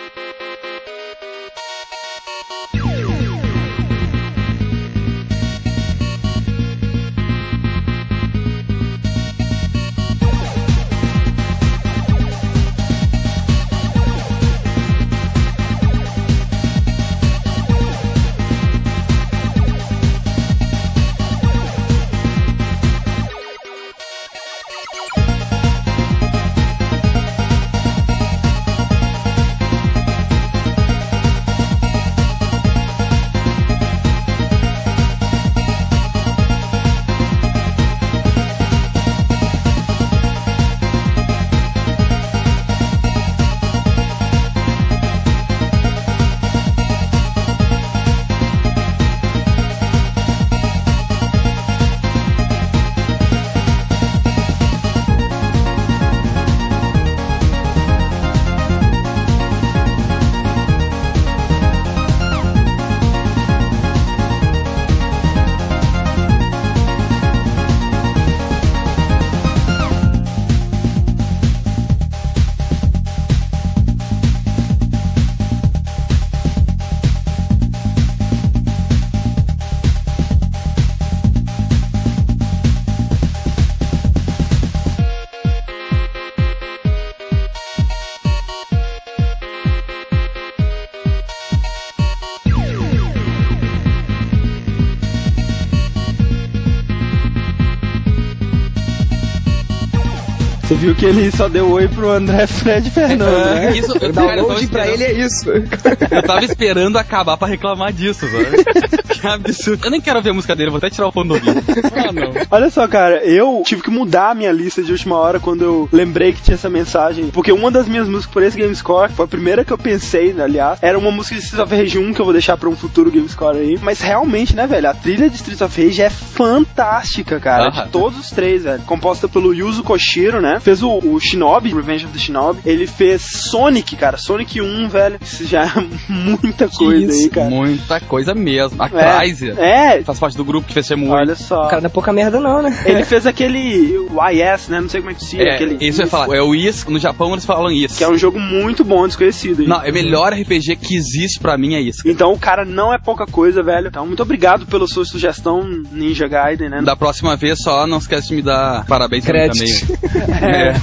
S2: Você viu que ele só deu oi pro André, Fred e Fernando, né?
S3: Isso,
S4: O download pra ele é isso.
S3: Eu tava esperando acabar pra reclamar disso, sabe? Que absurdo. Eu nem quero ver a música dele, vou até tirar o fone do ouvido. Ah, não.
S2: Olha só, cara, eu tive que mudar a minha lista de última hora quando eu lembrei que tinha essa mensagem. Porque uma das minhas músicas por esse GameScore, foi a primeira que eu pensei, aliás, era uma música de Streets of Rage 1 que eu vou deixar pra um futuro GameScore aí. Mas realmente, né, velho, a trilha de Streets of Rage é fantástica, cara. De todos os três, velho. Composta pelo Yuzo Koshiro, né? Fez o Shinobi, Revenge of the Shinobi. Ele fez Sonic, cara. Sonic 1, velho. Isso já é muita coisa aí, cara.
S3: Muita coisa mesmo. A Cryzer. Faz parte do grupo que fez Shenmue.
S2: Olha só.
S4: O cara não é pouca merda não, né?
S2: Ele fez aquele YS, né? Não sei como é que se aquele
S3: isso eu ia falar. É o Is, no Japão eles falam Is.
S2: que é um jogo muito bom, desconhecido. Hein?
S3: Não, é o melhor RPG que existe pra mim, é isso.
S2: Então o cara não é pouca coisa, velho. Então muito obrigado pela sua sugestão, Ninja Gaiden, né?
S3: Da próxima vez só não esquece de me dar parabéns pra mim também.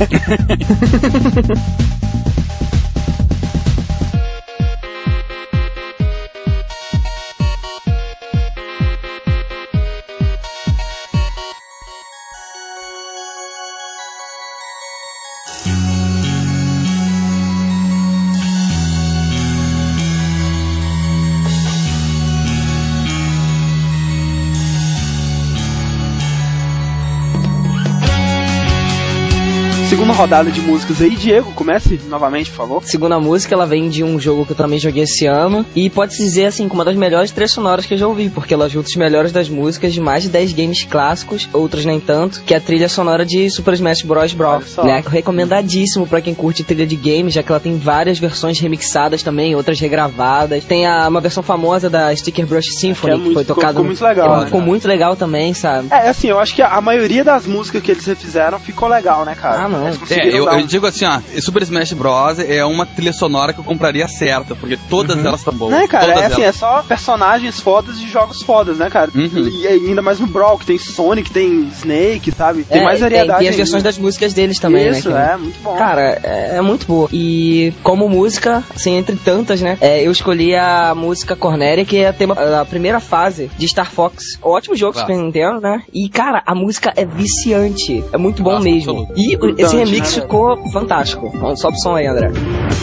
S2: segunda rodada de músicas aí. Diego, comece novamente, por favor.
S4: Segunda música, ela vem de um jogo que eu também joguei esse ano, e pode-se dizer, assim, como uma das melhores trilhas sonoras que eu já ouvi, porque ela junta os melhores das músicas de mais de 10 games clássicos, outros nem tanto, que é a trilha sonora de Super Smash Bros. Né? Recomendadíssimo pra quem curte trilha de games, já que ela tem várias versões remixadas também, outras regravadas. Tem uma versão famosa da Sticker Brush Symphony, que foi tocada.
S2: Ficou muito legal, né,
S4: ficou muito legal também, sabe?
S2: Assim, eu acho que a maioria das músicas que eles refizeram ficou legal, né, cara?
S4: Ah, não.
S3: Eu digo assim, ó, Super Smash Bros. É uma trilha sonora que eu compraria certa, porque todas elas estão boas.
S2: Né, cara? É só personagens fodas de jogos fodas, né, cara? E ainda mais no Brawl, que tem Sonic, tem Snake, sabe? Tem mais variedade.
S4: Tem as versões das músicas deles também,
S2: isso,
S4: né?
S2: Muito bom.
S4: Cara, é muito boa. E como música, assim, entre tantas, né? Eu escolhi a música Cornélia, que é a primeira fase de Star Fox. Ótimo jogo, Super Nintendo, né? E, cara, a música é viciante. É muito bom mesmo. E esse remix ficou fantástico. Vamos só pro som aí, André.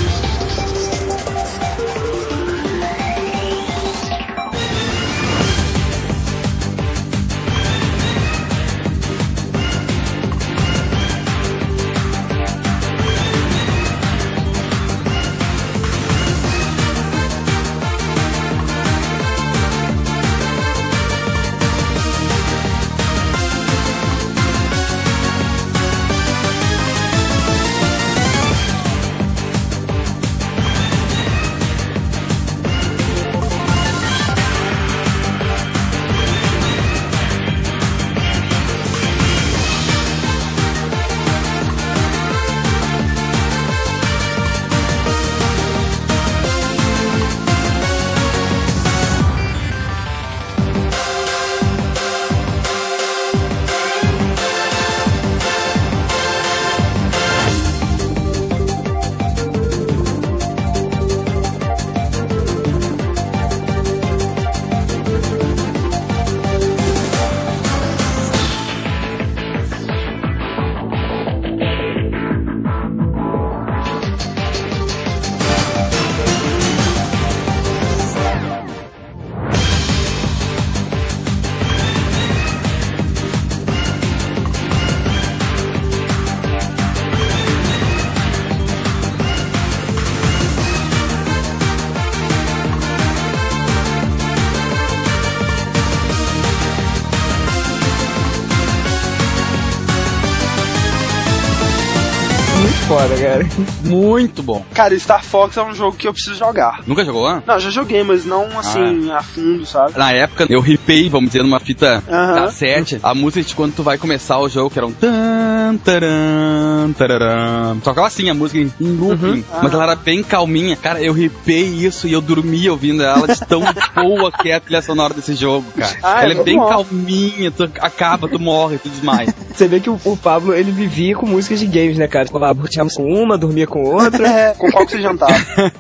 S4: Foda, cara.
S3: Muito bom.
S2: Cara, Star Fox é um jogo que eu preciso jogar.
S3: Nunca jogou, né?
S2: Não, já joguei, mas não assim, a fundo, sabe?
S3: Na época, eu ripei, vamos dizer, numa fita cassete, a música de quando tu vai começar o jogo, que era um tan, taran, tararam. Tocava assim a música em looping, mas ela era bem calminha. Cara, eu ripei isso e eu dormia ouvindo ela de tão boa que é a trilha sonora desse jogo, cara. Ela é bem calminha, tu acaba, tu morre, tu desmaia.
S4: Você vê que o Pablo, ele vivia com músicas de games, né, cara? Tinha com uma, dormia com outra.
S2: Com qual que você jantava?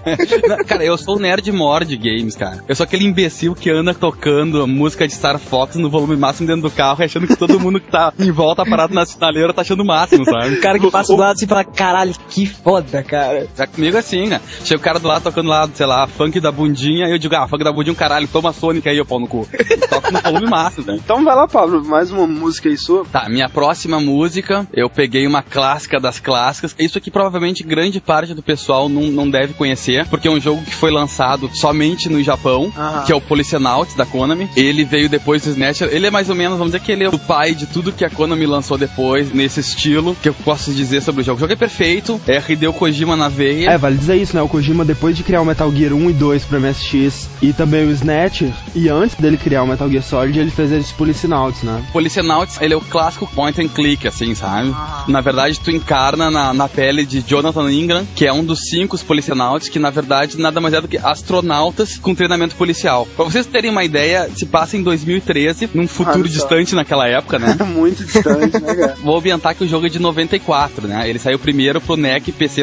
S3: Cara, eu sou nerd mor de games, cara. Eu sou aquele imbecil que anda tocando a música de Star Fox no volume máximo dentro do carro, achando que todo mundo que tá em volta parado na sinaleira tá achando o máximo, sabe?
S4: O cara que passa do lado assim e fala, caralho, que foda, cara.
S3: É comigo assim, né? Chega o cara do lado tocando lá, sei lá, funk da bundinha, e eu digo, funk da bundinha, caralho, toma Sonic aí, eu pau no cu. Toca no volume máximo, né?
S2: Então vai lá, Pablo, mais uma música aí sua.
S3: Tá, minha próxima música, eu peguei uma clássica das clássicas. Isso aqui provavelmente grande parte do pessoal não deve conhecer, porque é um jogo que foi lançado somente no Japão, que é o Policenauts da Konami. Ele veio depois do Snatcher. Ele é mais ou menos, vamos dizer que ele é o pai de tudo que a Konami lançou depois, nesse estilo, que eu posso dizer sobre o jogo. O jogo é perfeito, é Hideo Kojima na veia.
S2: Vale dizer isso, né? O Kojima, depois de criar o Metal Gear 1 e 2 pro MSX e também o Snatcher, e antes dele criar o Metal Gear Solid, ele fez esse Policenauts, né?
S3: Policenauts, ele é o clássico point and click, assim, sabe? Na verdade, tu encarna na pele de Jonathan Ingram, que é um dos 5 Policenauts, que na verdade nada mais é do que astronautas com treinamento policial. Pra vocês terem uma ideia, se passa em 2013, num futuro distante naquela época, né?
S2: Muito distante, né, cara?
S3: Vou ambientar que o jogo é de 94, né? Ele saiu primeiro pro NEC PC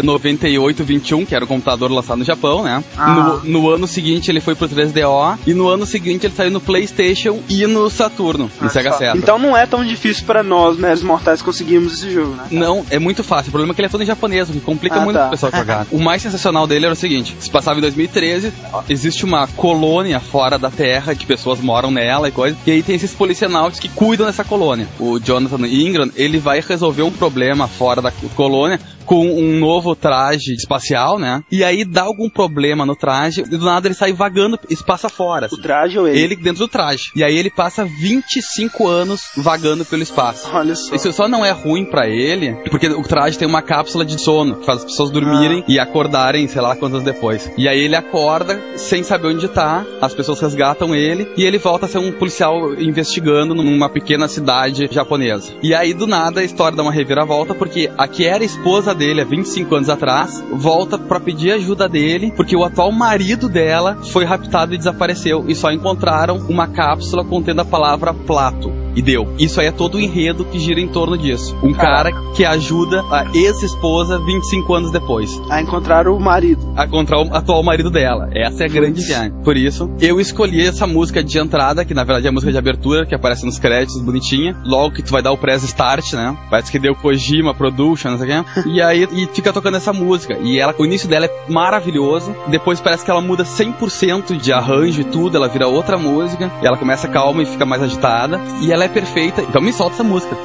S3: 9821, que era o computador lançado no Japão, né? No ano seguinte ele foi pro 3DO, e no ano seguinte ele saiu no PlayStation e no Saturno, no Sega Saturn.
S2: Então não é tão difícil pra nós, meros mortais, conseguirmos esse jogo, né?
S3: Não, é muito fácil. O problema é que ele é todo japonesa, o que complica muito o pessoal jogar. O mais sensacional dele era o seguinte, se passava em 2013, existe uma colônia fora da Terra, que pessoas moram nela e coisa, e aí tem esses policenautas que cuidam dessa colônia. O Jonathan Ingram, ele vai resolver um problema fora da colônia com um novo traje espacial, né? E aí dá algum problema no traje, e do nada ele sai vagando espaço afora.
S2: O traje ou ele?
S3: Ele dentro do traje. E aí ele passa 25 anos vagando pelo espaço.
S2: Olha só.
S3: Isso só não é ruim pra ele, porque o traje tem uma cápsula de sono, que faz as pessoas dormirem e acordarem, sei lá quantos anos depois. E aí ele acorda sem saber onde tá, as pessoas resgatam ele, e ele volta a ser um policial investigando numa pequena cidade japonesa. E aí do nada a história dá uma reviravolta, porque a que era a esposa dele há 25 anos atrás, volta pra pedir ajuda dele, porque o atual marido dela foi raptado e desapareceu, e só encontraram uma cápsula contendo a palavra Plato. E deu. Isso aí é todo o enredo que gira em torno disso. Um cara que ajuda a ex-esposa 25 anos depois.
S2: A encontrar o marido.
S3: A encontrar o atual marido dela. Essa é a grande viagem. Por isso, eu escolhi essa música de entrada, que na verdade é a música de abertura, que aparece nos créditos, bonitinha. Logo que tu vai dar o press start, né? Parece que deu Kojima Production, não sei o quê. E aí fica tocando essa música. E ela, o início dela é maravilhoso. Depois parece que ela muda 100% de arranjo e tudo. Ela vira outra música. E ela começa calma e fica mais agitada. E ela é perfeita. Então me solta essa música.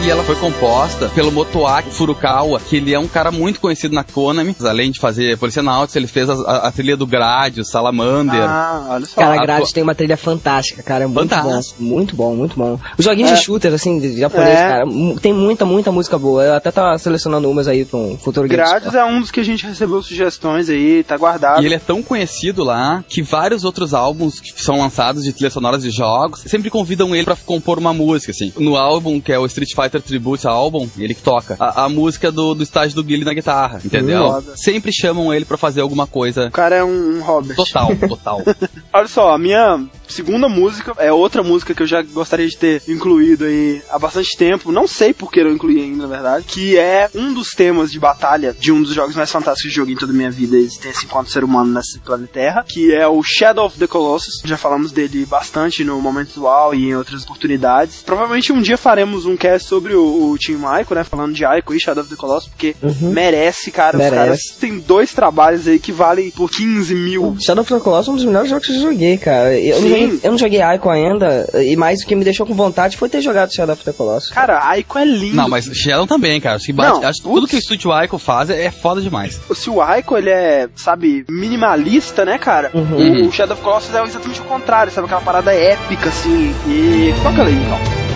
S3: E ela foi composta pelo Motoaki Furukawa, que ele é um cara muito conhecido na Konami. Além de fazer Policenauts, ele fez a trilha do Gradius, Salamander.
S4: Ah, olha só. Cara, Gradius tem uma trilha fantástica, cara. Muito bom. Muito bom, muito bom. Os joguinhos de shooter, assim, de japonês, cara, tem muita música boa. Eu até tava selecionando umas aí pra um futuro game.
S2: Gradius é um dos que a gente recebeu sugestões aí, tá guardado.
S3: E ele é tão conhecido lá que vários outros álbuns que são lançados de trilhas sonoras de jogos sempre convidam ele pra compor uma música, assim. No álbum, que é o Street Fighter Tribute Album, ele que toca a música do estágio do Guile na guitarra, entendeu? Sempre chamam ele pra fazer alguma coisa.
S2: O cara é um Robert.
S3: Total.
S2: Olha só, a minha segunda música é outra música que eu já gostaria de ter incluído aí há bastante tempo. Não sei por que eu incluí ainda, na verdade. Que é um dos temas de batalha de um dos jogos mais fantásticos que joguei em toda a minha vida, existência enquanto ser humano nesse planeta Terra, que é o Shadow of the Colossus. Já falamos dele bastante no Momento Atual e em outras oportunidades. Provavelmente um dia faremos um cast sobre o Team Ico, né? Falando de Ico e Shadow of the Colossus, porque merece, cara. Os caras têm 2 trabalhos aí que valem por 15 mil.
S4: Shadow of the Colossus é um dos melhores jogos que eu joguei, cara. Eu não joguei Ico ainda, e mais o que me deixou com vontade foi ter jogado Shadow of the Colossus.
S2: Cara, Ico é lindo.
S3: Não, mas Shadow também, cara. Acho que tudo que o estúdio Ico faz é foda demais.
S2: Se o Ico, ele é, sabe, minimalista, né, cara? O Shadow of the Colossus é exatamente o contrário, sabe? Aquela parada épica, assim. E toca ali, então.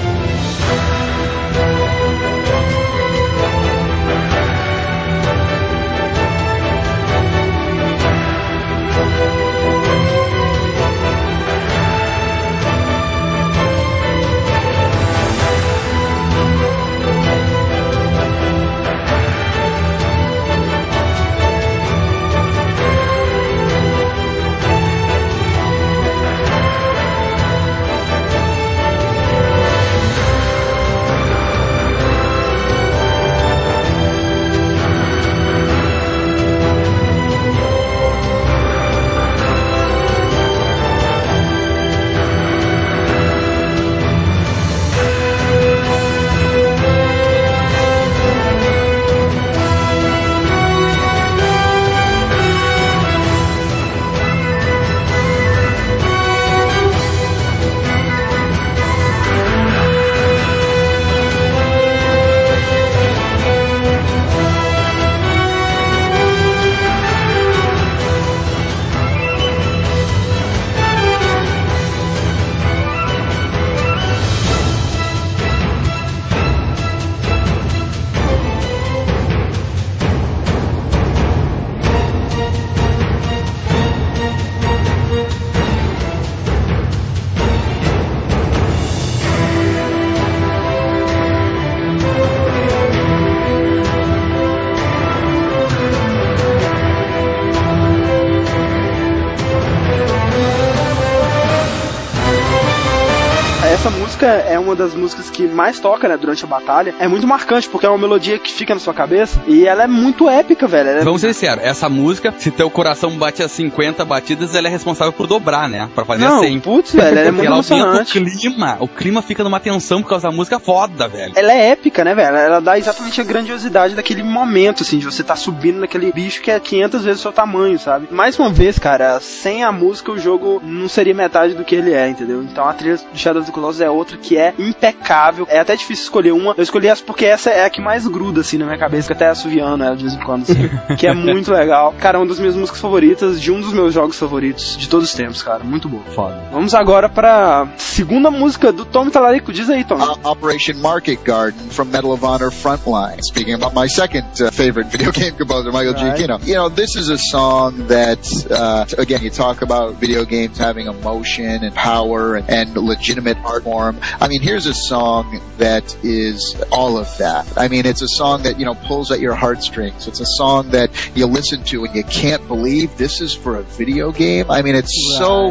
S2: Essa música é uma das músicas que mais toca, né, durante a batalha. É muito marcante, porque é uma melodia que fica na sua cabeça e ela é muito épica, velho.
S3: Vamos ser sinceros, essa música, se teu coração bate a 50 batidas, ela é responsável por dobrar, né? Pra fazer a 100.
S2: Putz, velho, ela é muito emocionante.
S3: O clima fica numa tensão por causa da música foda, velho.
S2: Ela é épica, né, velho? Ela dá exatamente a grandiosidade daquele momento, assim, de você tá subindo naquele bicho que é 500 vezes o seu tamanho, sabe? Mais uma vez, cara, sem a música o jogo não seria metade do que ele é, entendeu? Então a trilha de Shadow of the Colossus é outra que é impecável. É até difícil escolher uma. Eu escolhi essa porque essa é a que mais gruda, assim, na minha cabeça, que até assoviando ela de vez em quando, assim. Que é muito legal. Cara, é uma das minhas músicas favoritas, de um dos meus jogos favoritos de todos os tempos, cara. Muito bom.
S3: Foda.
S2: Vamos agora pra segunda música do Tom Talarico. Diz aí, Tom.
S5: Operation Market Garden from Medal of Honor Frontline. Speaking about my second favorite video game composer, Michael Giacchino. You know, this is a song that, again, you talk about video games having emotion and power and legitimate art form. I mean, here's a song that is all of that. I mean, it's a song that, you know, pulls at your heartstrings. It's a song that you listen to and you can't believe this is for a video game. I mean, it's so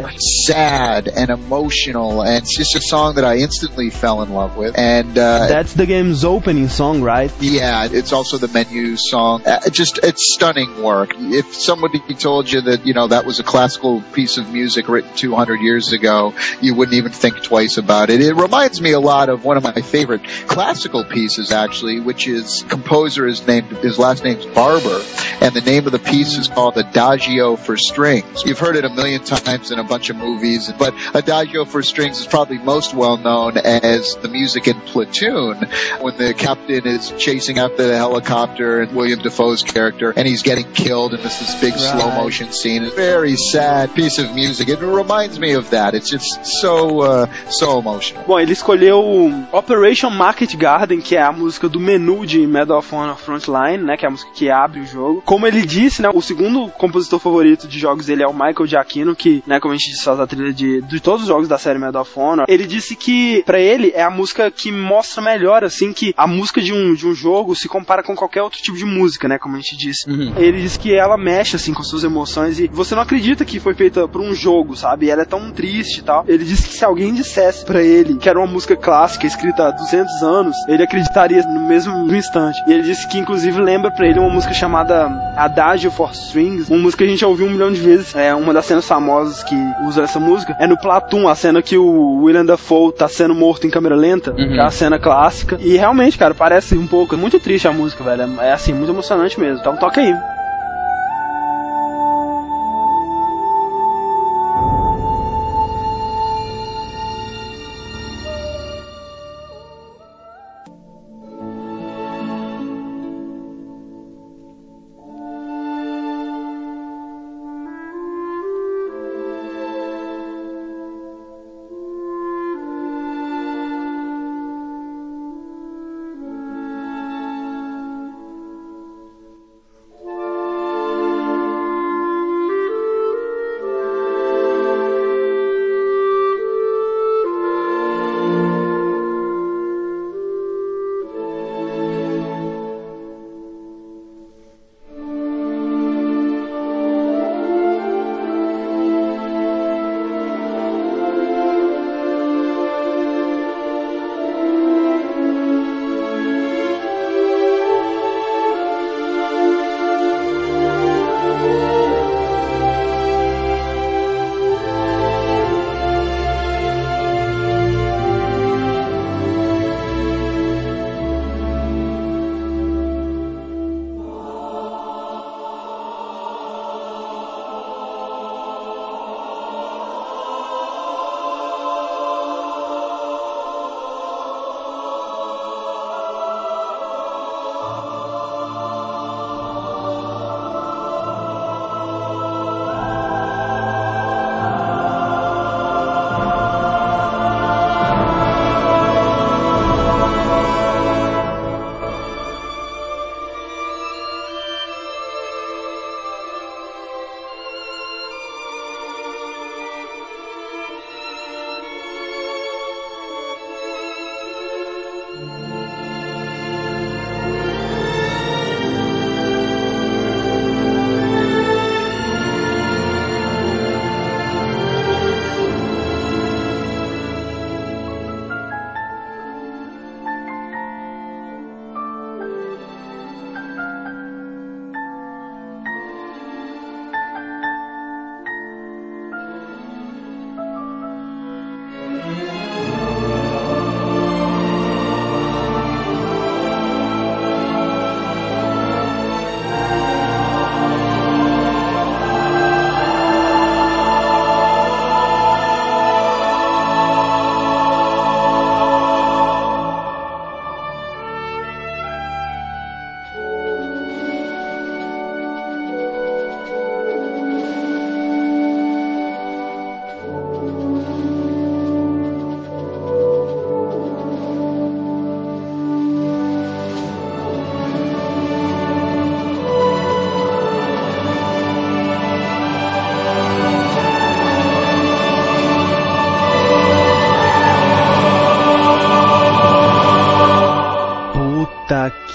S5: sad and emotional, and it's just a song that I instantly fell in love with. And
S2: that's the game's opening song, right?
S5: Yeah, it's also the menu song. It's stunning work. If somebody told you that, you know, that was a classical piece of music written 200 years ago, you wouldn't even think twice about about it. It reminds me a lot of one of my favorite classical pieces, actually, which is composer his last name's Barber, and the name of the piece is called Adagio for Strings. You've heard it a million times in a bunch of movies, but Adagio for Strings is probably most well known as the music in Platoon, when the captain is chasing after the helicopter and William Dafoe's character, and he's getting killed, and this big slow motion scene. It's a very sad piece of music. It reminds me of that. It's just so emotional.
S2: Bom, ele escolheu Operation Market Garden, que é a música do menu de Medal of Honor Frontline, né, que é a música que abre o jogo. Como ele disse, né, o segundo compositor favorito de jogos dele é o Michael Giacchino, que, né, como a gente disse, faz a trilha de todos os jogos da série Medal of Honor. Ele disse que, pra ele, é a música que mostra melhor, assim, que a música de um jogo se compara com qualquer outro tipo de música, né, como a gente disse. Ele disse que ela mexe, assim, com suas emoções e você não acredita que foi feita por um jogo, sabe? Ela é tão triste e tal. Ele disse que se alguém dissesse pra ele que era uma música clássica, escrita há 200 anos, ele acreditaria no mesmo instante. E ele disse que, inclusive, lembra pra ele uma música chamada Adagio for Strings, uma música que a gente já ouviu 1 milhão de vezes. É uma das cenas famosas que usa essa música. É no Platoon, a cena que o William Dafoe tá sendo morto em câmera lenta, que é a cena clássica. E realmente, cara, parece um pouco. É muito triste a música, velho. É assim, muito emocionante mesmo. Então toca aí.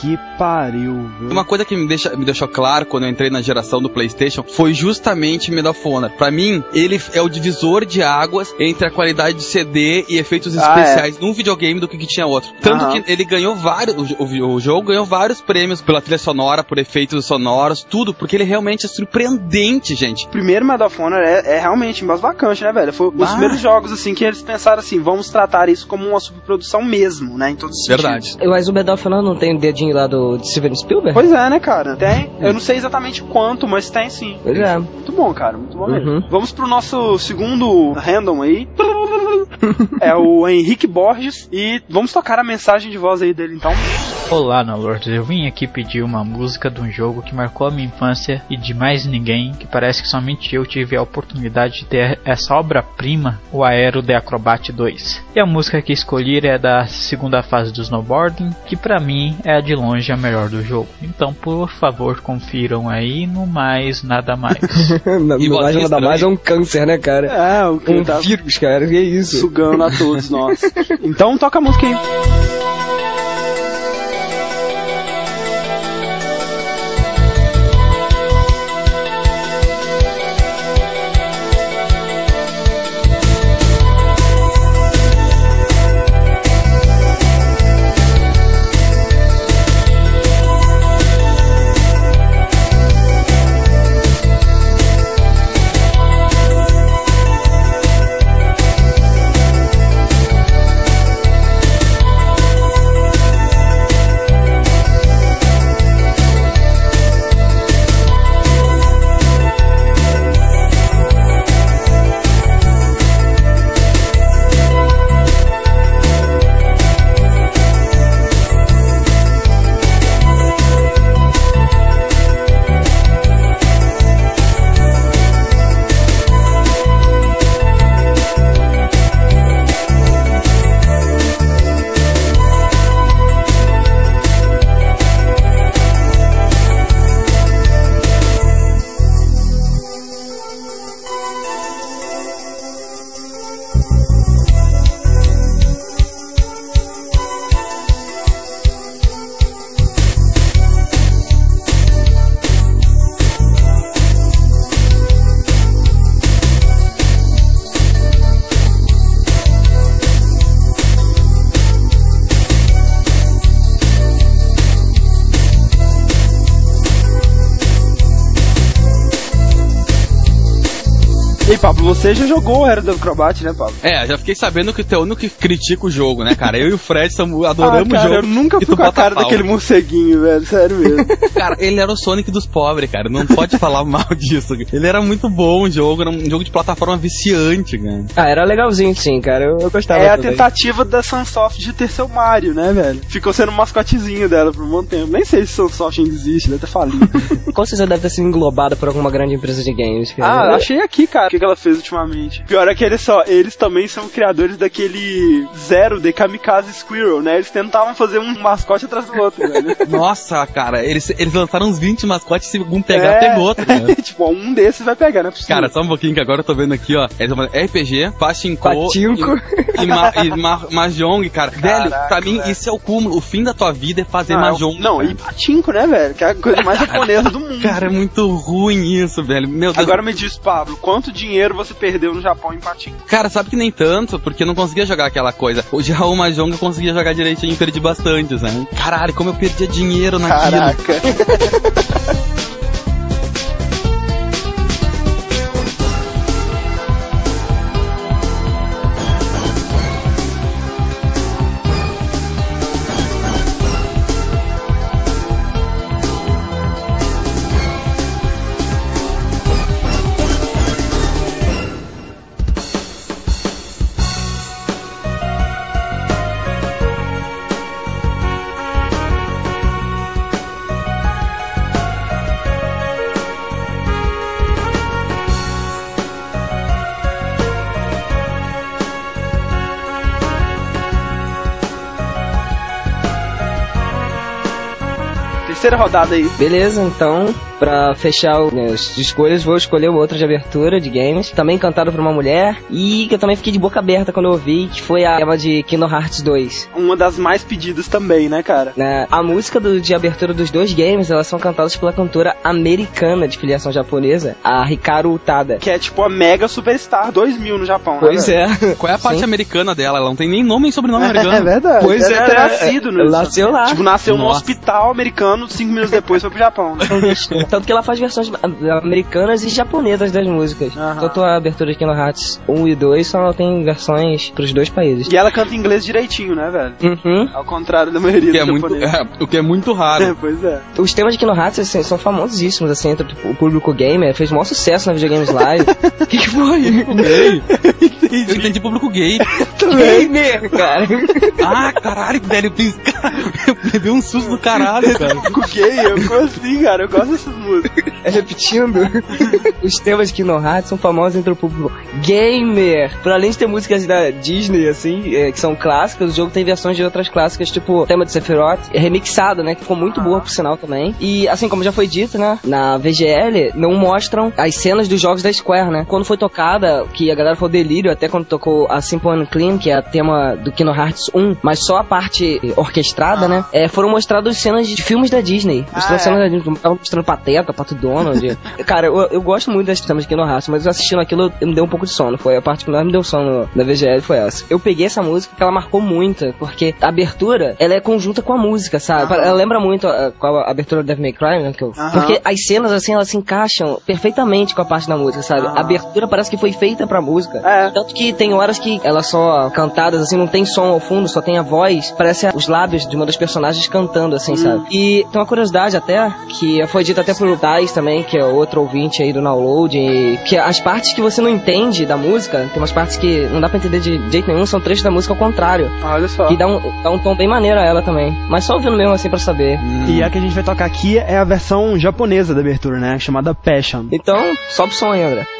S2: que pariu, velho.
S3: Uma coisa que me deixou claro quando eu entrei na geração do PlayStation foi justamente Medal of Honor. Pra mim, ele é o divisor de águas entre a qualidade de CD e efeitos especiais num videogame do que tinha outro. Tanto que ele ganhou vários, o jogo ganhou vários prêmios pela trilha sonora, por efeitos sonoros, tudo, porque ele realmente é surpreendente, gente.
S2: O primeiro Medal of Honor é realmente mais bacana, né, velho? Foi os primeiros jogos, assim, que eles pensaram assim, vamos tratar isso como uma superprodução mesmo, né, em todos os sentidos.
S4: Mas o Medal of Honor não tem o dedinho lá do Steven Spielberg?
S2: Pois é, né, cara? Tem. Eu não sei exatamente quanto, mas tem sim.
S4: Pois é.
S2: Muito bom, cara. Muito bom mesmo. Vamos pro nosso segundo random aí. É o Henrique Borges. E vamos tocar a mensagem de voz aí dele, então.
S8: Olá, Nalords. Eu vim aqui pedir uma música de um jogo que marcou a minha infância e de mais ninguém, que parece que somente eu tive a oportunidade de ter essa obra-prima, o Aero The Acrobat 2. E a música que escolhi é da segunda fase do snowboarding, que pra mim é de longe a melhor do jogo. Então, por favor, confiram aí, no mais, nada mais.
S4: No mais, nada mais é um câncer, né, cara?
S2: É, o que
S4: tá vírus, cara, que isso?
S2: Sugando a todos nós. Então, toca a música aí. E Pablo, você já jogou o Aero The Acrobat, né, Pablo?
S3: É, já fiquei sabendo que tu é o único que critica o jogo, né, cara? Eu e o Fred adoramos
S2: cara,
S3: o jogo.
S2: Eu nunca fui com a cara daquele morceguinho, velho, sério mesmo.
S3: Cara, ele era o Sonic dos pobres, cara, não pode falar mal disso. Ele era muito bom o jogo, era um jogo de plataforma viciante, cara.
S4: Ah, era legalzinho sim, cara, eu gostava
S2: É
S4: também.
S2: a tentativa da Sunsoft de ter seu Mario, né, velho? Ficou sendo o mascotezinho dela por um bom tempo. Nem sei se Sunsoft ainda existe, deve ter falido.
S4: Com certeza deve ter sido englobada por alguma grande empresa de games. Cara.
S2: Achei aqui, cara, o que ela fez ultimamente. Pior é que eles também são criadores daquele Zero de Kamikaze Squirrel, né? Eles tentavam fazer um mascote atrás do outro, velho.
S3: Nossa, cara, eles lançaram uns 20 mascotes, se um pegar, pegou outro, né?
S2: Tipo, um desses vai pegar, não é possível.
S3: Cara, só um pouquinho que agora eu tô vendo aqui, ó. É uma RPG, Pachinko e Mahjong, cara. Velho, pra mim, isso é o cúmulo. O fim da tua vida é fazer Mahjong.
S2: Não, cara. E Pachinko, né, velho? Que é a coisa mais japonesa do mundo.
S3: Cara, é muito ruim isso, velho. Meu Deus.
S2: Agora me diz, Pablo, quanto dinheiro você perdeu no Japão em Pachinko?
S3: Cara, sabe que nem tanto, porque eu não conseguia jogar aquela coisa. Já o Mahjong eu conseguia jogar direitinho e perdi bastante, né? Caralho, como eu perdia dinheiro naquilo.
S2: Caraca. Terceira rodada aí.
S4: Beleza, então pra fechar as escolhas, vou escolher outra de abertura de games, também cantada por uma mulher, e que eu também fiquei de boca aberta quando eu ouvi, que foi a tema de Kingdom Hearts 2.
S2: Uma das mais pedidas também, né, cara?
S4: A música de abertura dos dois games, elas são cantadas pela cantora americana de filiação japonesa, a Hikaru Utada.
S2: Que é tipo a mega superstar 2000 no Japão,
S4: pois
S2: né?
S4: Pois é.
S3: Qual é a parte americana dela? Ela não tem nem nome nem sobrenome americano.
S2: É verdade.
S4: Pois
S2: ela é nascido no
S4: nasceu lá.
S2: Tipo, nasceu num hospital americano, 5 minutos depois foi pro Japão, né?
S4: Tanto que ela faz versões americanas e japonesas das músicas. Tanto a abertura de Kingdom Hearts 1 e 2 só tem versões pros dois países.
S2: E ela canta inglês direitinho, né, velho?
S4: Uhum.
S2: Ao contrário da maioria dos japoneses.
S3: O que é muito raro.
S2: Pois é.
S4: Os temas de Kingdom Hearts assim, são famosíssimos, assim, entre o público gamer. Fez o maior sucesso na Videogames Live. Que foi?
S3: Eu entendi público gay.
S4: Gamer, cara.
S3: Ah, caralho, velho. Eu dei um susto do caralho, cara.
S2: Público gay? Como assim, cara? Eu gosto dessas músicas.
S4: Repetindo, os temas de Kingdom Hearts são famosos entre o público gamer. Por além de ter músicas da Disney, assim, que são clássicas, o jogo tem versões de outras clássicas, tipo o tema de Sephiroth, remixado, né, que ficou muito boa, por sinal, também. E, assim, como já foi dito, né, na VGL, não mostram as cenas dos jogos da Square, né. Quando foi tocada, que a galera foi delírio, até quando tocou a Simple and Clean, que é a tema do Kingdom Hearts 1, mas só a parte orquestrada, né, foram mostradas cenas de filmes da Disney. Cenas da Disney, estavam mostrando Pateta, Pato Donald. Cara, eu gosto muito das temas de Kingdom Hearts, mas assistindo aquilo me deu um pouco de sono. Foi a parte que mais me deu sono na VGL, foi essa. Eu peguei essa música que ela marcou muito, porque a abertura, ela é conjunta com a música, sabe? Ela lembra muito com a abertura do Devil May Cry, né? Porque as cenas, assim, elas se encaixam perfeitamente com a parte da música, sabe? A abertura parece que foi feita pra música. Tanto que tem horas que elas só cantadas, assim, não tem som ao fundo, só tem a voz, parece os lábios de uma das personagens cantando, assim, sabe? E tem uma curiosidade até, que foi dita até por Tais também, que é outro ouvinte aí do Download, que as partes que você não entende da música, tem umas partes que não dá pra entender de jeito nenhum, são trechos da música ao contrário.
S2: Olha só.
S4: Que dá um tom bem maneiro a ela também. Mas só ouvindo mesmo assim pra saber.
S2: E a que a gente vai tocar aqui é a versão japonesa da abertura, né? Chamada Passion.
S4: Então, sobe o som aí, André.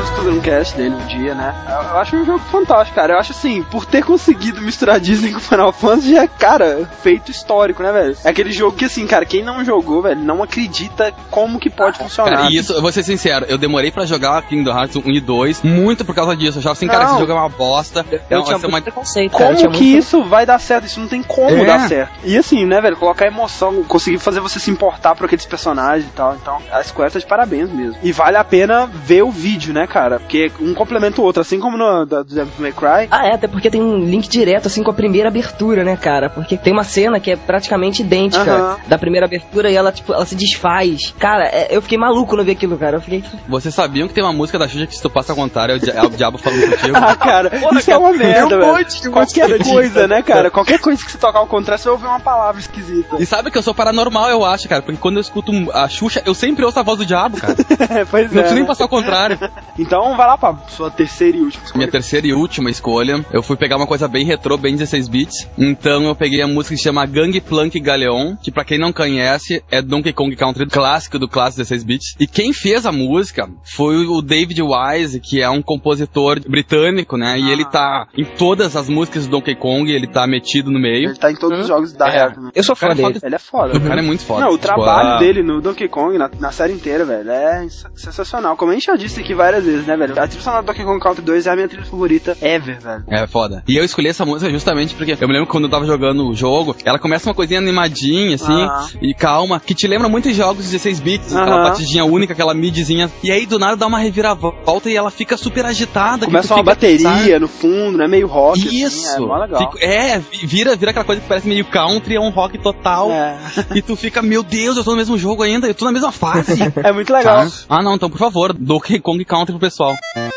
S2: curioso fazer um cast dele um dia, né? Eu acho um jogo fantástico, cara. Eu acho assim, por ter conseguido misturar Disney com Final Fantasy, já é, cara, feito histórico, né, velho? É aquele jogo que, assim, cara, quem não jogou, velho, não acredita como que pode funcionar.
S3: Cara, e isso, eu vou ser sincero, eu demorei pra jogar Kingdom Hearts 1 e 2 muito por causa disso. Eu achava assim, cara, esse jogo é uma bosta.
S4: Eu tinha muito preconceito,
S2: como
S4: cara,
S2: que isso vai dar certo? Isso não tem como dar certo. E assim, né, velho, colocar emoção, conseguir fazer você se importar por aqueles personagens e tal. Então, a Square tá de parabéns mesmo. E vale a pena ver o vídeo, né, cara? Porque um complementa o outro, assim como no do Devil May Cry.
S4: Até porque tem um link direto, assim, com a primeira abertura, né, cara? Porque tem uma cena que é praticamente idêntica da primeira abertura e ela, tipo, ela se desfaz. Cara, eu fiquei maluco quando eu vi aquilo, cara. Eu fiquei...
S3: Vocês sabiam que tem uma música da Xuxa que se tu passa ao contrário é o diabo falando contigo?
S2: Cara,
S3: porra,
S2: isso é uma merda, velho. Qualquer coisa,
S3: disso,
S2: né, cara? Qualquer coisa que se tocar ao contrário, você ouve uma palavra esquisita.
S3: E sabe que eu sou paranormal, eu acho, cara, porque quando eu escuto a Xuxa, eu sempre ouço a voz do diabo, cara.
S2: Pois
S3: não preciso nem passar ao contrário.
S2: Então vai lá pra sua terceira e última escolha.
S3: Minha terceira e última escolha, eu fui pegar uma coisa bem retrô, bem 16 bits. Então eu peguei a música que se chama Gangplank Galeon, que pra quem não conhece, é Donkey Kong Country clássico do clássico 16 bits. E quem fez a música foi o David Wise, que é um compositor britânico, né? E ele tá em todas as músicas do Donkey Kong, ele tá metido no meio.
S2: Ele tá em todos os jogos da Rare.
S4: Eu sou fã dele.
S2: Ele é foda.
S3: O cara é muito foda.
S2: Não, o trabalho dele no Donkey Kong, na série inteira, velho, é sensacional. Como a gente já disse aqui várias vezes, né, velho? A trilha sonora do Donkey Kong Country 2 é a minha trilha favorita ever, velho.
S3: É foda. E eu escolhi essa música justamente porque eu me lembro que quando eu tava jogando o jogo, ela começa uma coisinha animadinha, assim, e calma, que te lembra muito de jogos de 16 bits, aquela batidinha única, aquela midzinha. E aí do nada dá uma reviravolta e ela fica super agitada.
S2: Começa uma bateria no fundo, né? Meio rock.
S3: Isso.
S2: Assim, é mó legal.
S3: Vira aquela coisa que parece meio country, é um rock total. E tu fica, meu Deus, eu tô no mesmo jogo ainda, eu tô na mesma fase.
S2: É muito legal.
S3: Ah, não, então por favor, Donkey Kong Country pro pessoal.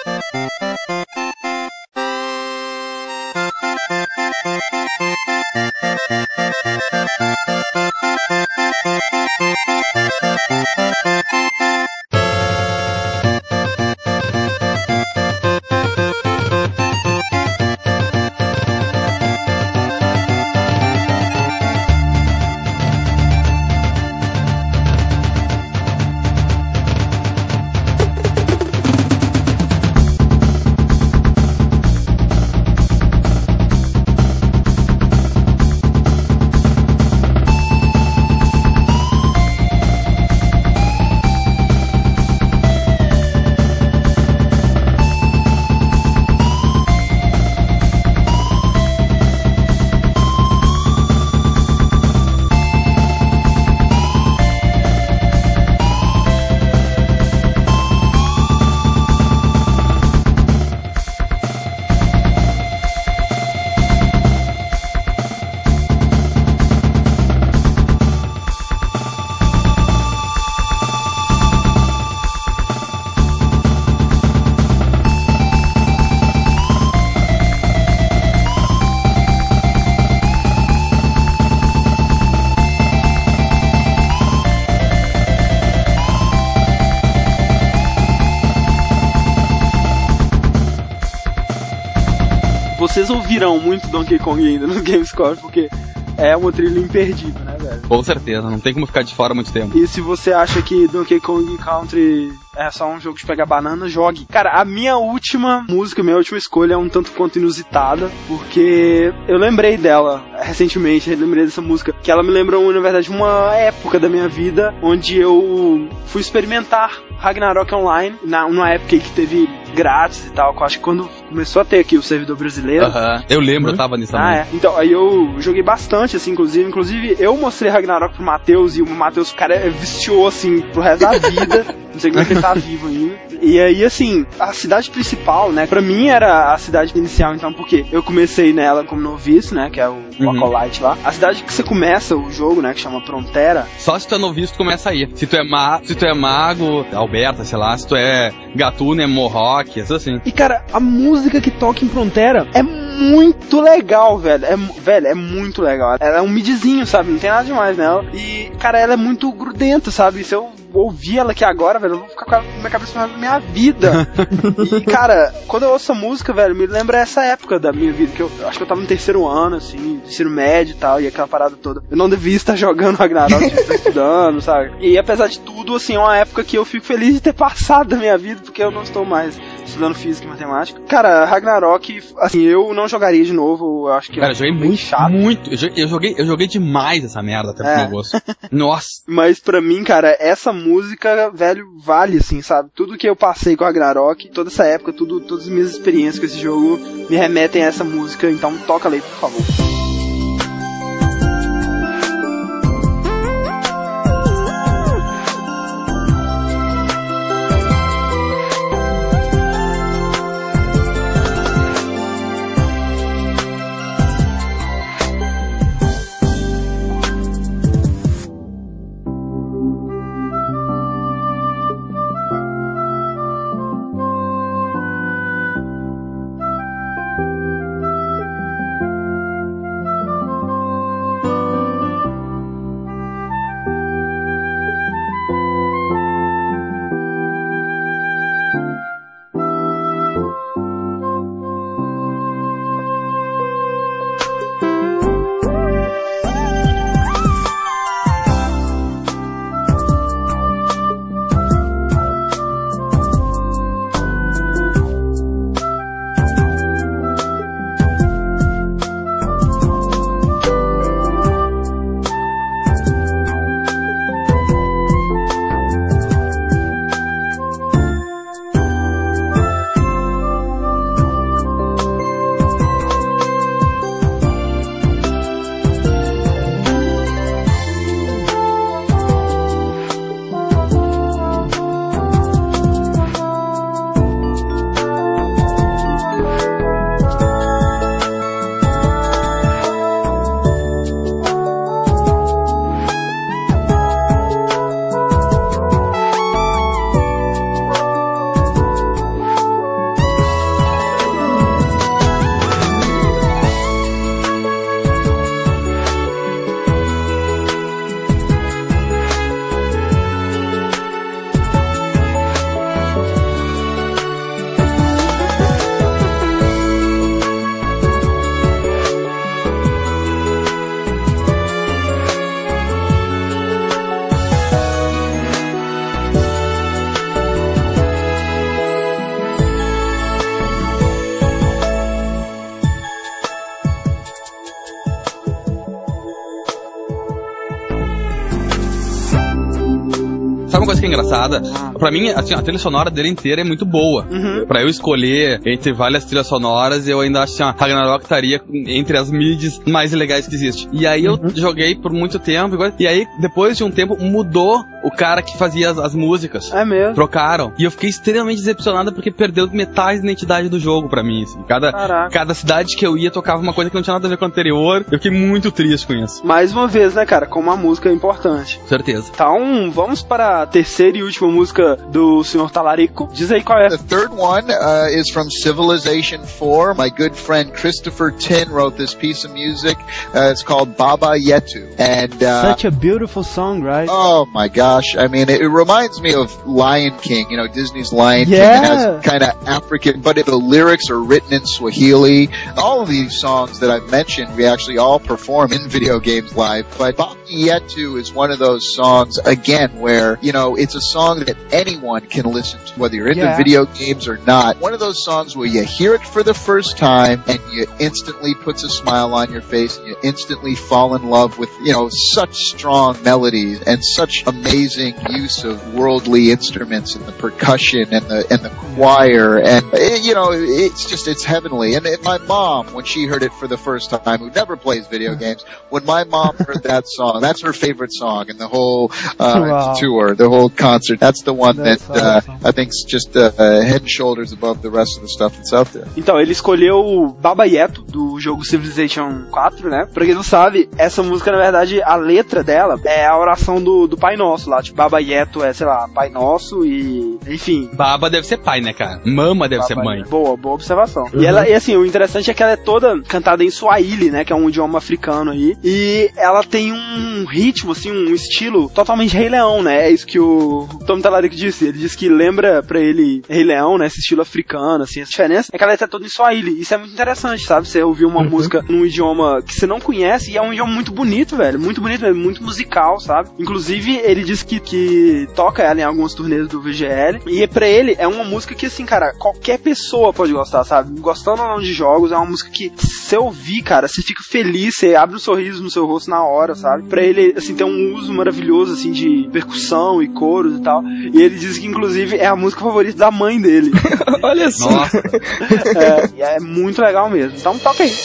S2: Vocês ouvirão muito Donkey Kong ainda no GameScore, porque é uma trilha imperdível, né, velho?
S3: Com certeza, não tem como ficar de fora muito tempo.
S2: E se você acha que Donkey Kong Country é só um jogo de pegar banana, jogue. Cara, a minha última música, minha última escolha é um tanto quanto inusitada, porque eu lembrei dela recentemente, lembrei dessa música, que ela me lembrou, na verdade, uma época da minha vida onde eu fui experimentar Ragnarok Online, numa época que teve grátis e tal, que eu acho que quando começou a ter aqui o servidor brasileiro.
S3: Eu lembro, eu tava nisso também.
S2: Então, aí eu joguei bastante, assim, inclusive eu mostrei Ragnarok pro Matheus, e o Matheus, cara, viciou, assim, pro resto da vida. Não sei como é que ele tá vivo ainda. E aí, assim, a cidade principal, né, pra mim era a cidade inicial, então, porque eu comecei nela como noviço, né, que é o Acolyte lá. A cidade que você começa o jogo, né, que chama Frontera.
S3: Só se tu é noviço, tu começa aí. Se tu é mago, Alberta, sei lá, se tu é gatuno, é Mohawk, essas assim.
S2: E, cara, a música que toca em Frontera é muito legal, velho. É muito legal. Ela é um midzinho, sabe? Não tem nada demais nela. E, cara, ela é muito grudenta, sabe? Se eu ouvir ela aqui agora, velho, eu vou ficar com ela na minha cabeça na minha vida. E, cara, quando eu ouço essa música, velho, me lembra essa época da minha vida, que eu acho que eu tava no terceiro ano, assim, ensino médio e tal, e aquela parada toda. Eu não devia estar jogando Ragnarok, eu devia estar estudando, sabe? E apesar de tudo, assim, é uma época que eu fico feliz de ter passado da minha vida, porque eu não estou mais estudando física e matemática. Cara, Ragnarok, assim, eu não jogaria de novo, eu acho que
S3: cara, eu joguei
S2: muito chato.
S3: Muito. Eu joguei demais essa merda até pro meu gosto. Nossa.
S2: Mas pra mim, cara, essa música, velho, vale, assim, sabe? Tudo que eu passei com a Ragnarok, toda essa época, todas as minhas experiências com esse jogo me remetem a essa música, então toca ali, por favor.
S3: Sabe uma coisa que é engraçada? Pra mim, assim, a trilha sonora dele inteira é muito boa. Pra eu escolher entre várias trilhas sonoras, eu ainda acho que a Ragnarok estaria entre as mids mais legais que existe. E aí eu joguei por muito tempo, e aí depois de um tempo mudou o cara que fazia as músicas.
S2: É mesmo?
S3: Trocaram. E eu fiquei extremamente decepcionado porque perdeu metade da identidade do jogo pra mim, assim. Cada cidade que eu ia tocava uma coisa que não tinha nada a ver com a anterior. Eu fiquei muito triste com isso.
S2: Mais uma vez, né, cara? Como a música é importante.
S3: Certeza.
S2: Então, vamos para a terceira e última música do Sr. Talarico. Diz aí qual é.
S5: The third one is from Civilization 4. My good friend Christopher Tin wrote this piece of music. It's called Baba Yetu. And
S2: such a beautiful song, right?
S5: Oh my gosh. I mean, it reminds me of Lion King. You know, Disney's Lion King has kind of African, but the lyrics are written in Swahili. All of these songs that I've mentioned, we actually all perform in video games live. But Baba Yetu is one of those songs, again, where, you know, it's a song that anyone can listen to, whether you're into video games or not. One of those songs where you hear it for the first time and you instantly puts a smile on your face and you instantly fall in love with, you know, such strong melodies and such amazing use of worldly instruments and the percussion and the choir, and you know, it's heavenly. And my mom, when she heard it for the first time, who never plays video games, when my mom heard that song, that's her favorite song in the whole tour, the whole concert. That's the one that I think is just head and shoulders above the rest of the stuff that's out there.
S2: Então, ele escolheu o Baba Yetu do jogo Civilization 4, né? Pra quem não sabe, essa música, na verdade, a letra dela é a oração do Pai Nosso lá. Tipo, Baba Yetu é, sei lá, Pai Nosso e... Enfim.
S3: Baba deve ser pai, né, cara? Mama deve ser mãe.
S2: Boa observação. E assim, o interessante é que ela é toda cantada em Swahili, né? Que é um idioma africano aí. E ela tem um ritmo, assim, um estilo totalmente Rei Leão, né? É isso que o Tom Talarico disse. Ele disse que lembra pra ele Rei Leão, né? Esse estilo africano, assim. A diferença é que ela é toda em Swahili. Isso é muito interessante, sabe? Você ouvir uma música num idioma que você não conhece, e é um idioma muito bonito, velho, muito bonito, muito musical, sabe? Inclusive, ele diz que toca ela em algumas turnês do VGL, e pra ele é uma música que, assim, cara, qualquer pessoa pode gostar, sabe? Gostando ou não de jogos, é uma música que, se você ouvir, cara, você fica feliz, você abre um sorriso no seu rosto na hora, sabe? Pra ele, assim, tem um uso maravilhoso, assim, de percussão e coros e tal, e ele diz que, inclusive, é a música favorita da mãe dele.
S4: Olha só.
S3: Nossa.
S2: E é muito legal mesmo. Então toca aí.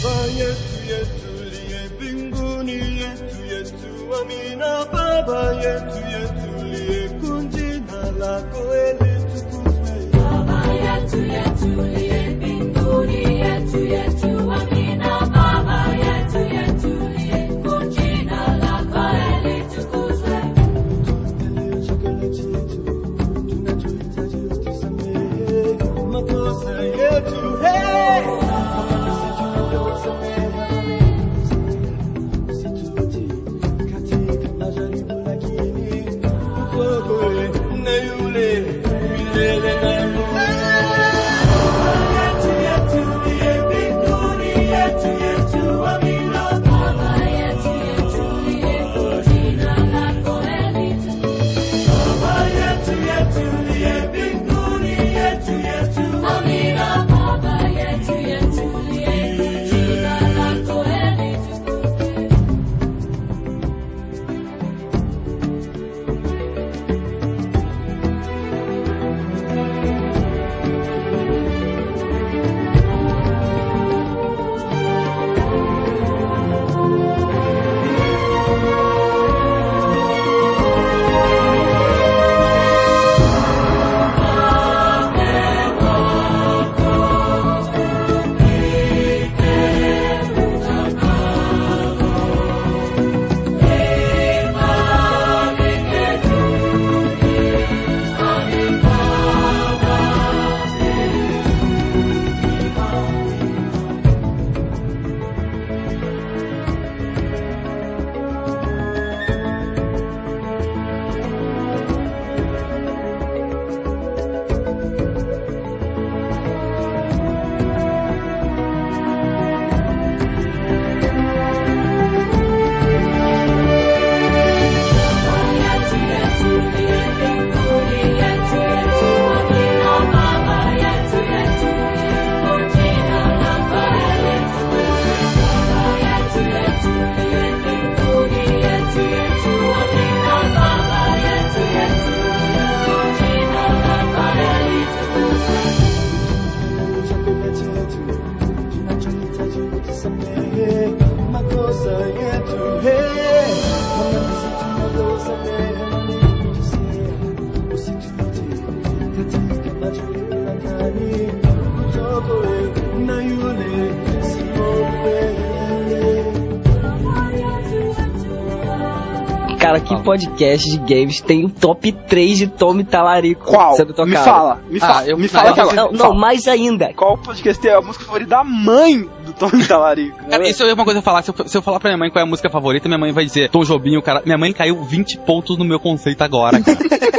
S4: Cara, que podcast de games tem o top 3 de Tommy Talarico?
S2: Qual?
S4: Sendo tocado?
S2: Me fala. Me fala.
S4: Não, mais ainda.
S2: Qual podcast tem a música favorita da mãe do Tommy Talarico?
S3: Cara, isso é uma coisa a falar. Se eu falar pra minha mãe qual é a música favorita, minha mãe vai dizer Tom Jobim, o cara. Minha mãe caiu 20 pontos no meu conceito agora, cara.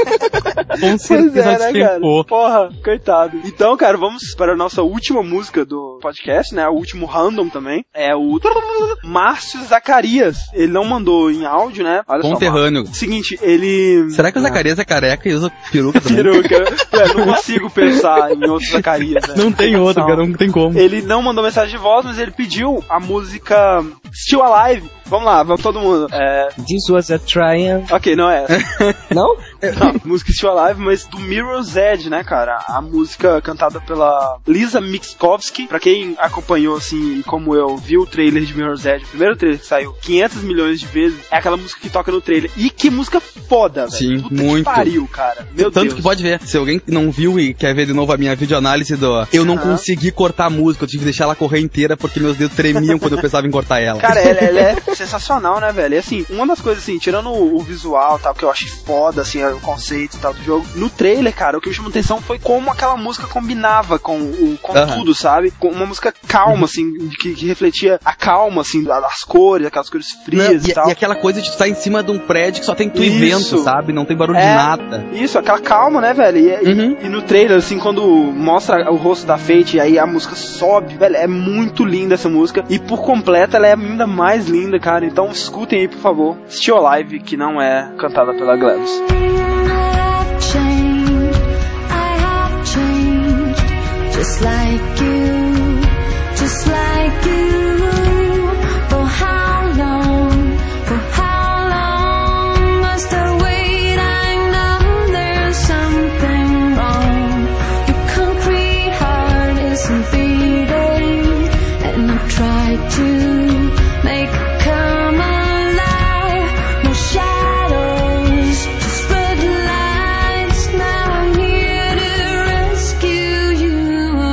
S3: Com certeza
S2: despencou. Porra, coitado. Então, cara, vamos para a nossa última música do podcast, né? O último random também. É o Márcio Zacarias. Ele não mandou em áudio, né? Olha
S3: conterrâneo.
S2: Só, seguinte, ele...
S3: Será que o Zacarias é careca e usa peruca também?
S2: Peruca. Não consigo pensar em outro Zacarias, né?
S3: Não tem outro, cara, não tem como.
S2: Ele não mandou mensagem de voz, mas ele pediu a música Still Alive. Vamos lá, vamos todo mundo.
S4: This was a triumph.
S2: Ok, não é essa.
S4: Não?
S2: Não, música Still Alive, mas do Mirror's Edge, né, cara? A música cantada pela Lisa Mixkowski. Pra quem acompanhou, assim, como eu, viu o trailer de Mirror's Edge, o primeiro trailer que saiu 500 milhões de vezes, é aquela música que toca no trailer. E que música foda, velho.
S3: Sim,
S2: puta
S3: muito.
S2: Que pariu, cara. Meu
S3: Tanto
S2: Deus.
S3: que pode ver. Se alguém não viu e quer ver de novo a minha videoanálise do... Eu não consegui cortar a música, eu tive que deixar ela correr inteira porque meus dedos tremiam quando eu pensava em cortar ela.
S2: Cara, ela é sensacional, né, velho? E assim, uma das coisas assim, tirando o visual, tal, que eu achei foda, assim, o conceito e tal do jogo, no trailer, cara, o que me chamou atenção foi como aquela música combinava com tudo, sabe? Com uma música calma, assim, que refletia a calma, assim, das cores, aquelas cores frias e tal.
S3: E aquela coisa de estar em cima de um prédio que só tem e vento, sabe? Não tem barulho de nada.
S2: Isso, aquela calma, né, velho? E no trailer, assim, quando mostra o rosto da Fate, aí a música sobe, velho, é muito linda essa música. E por completo, ela é ainda mais linda, cara. Então escutem aí, por favor. Still Alive, que não é cantada pela GLaDOS.
S9: Just like you, for how long must I wait? I know there's something wrong. Your concrete heart isn't beating, and I've tried to make it come alive. No shadows, just red lights. Now I'm here to rescue you.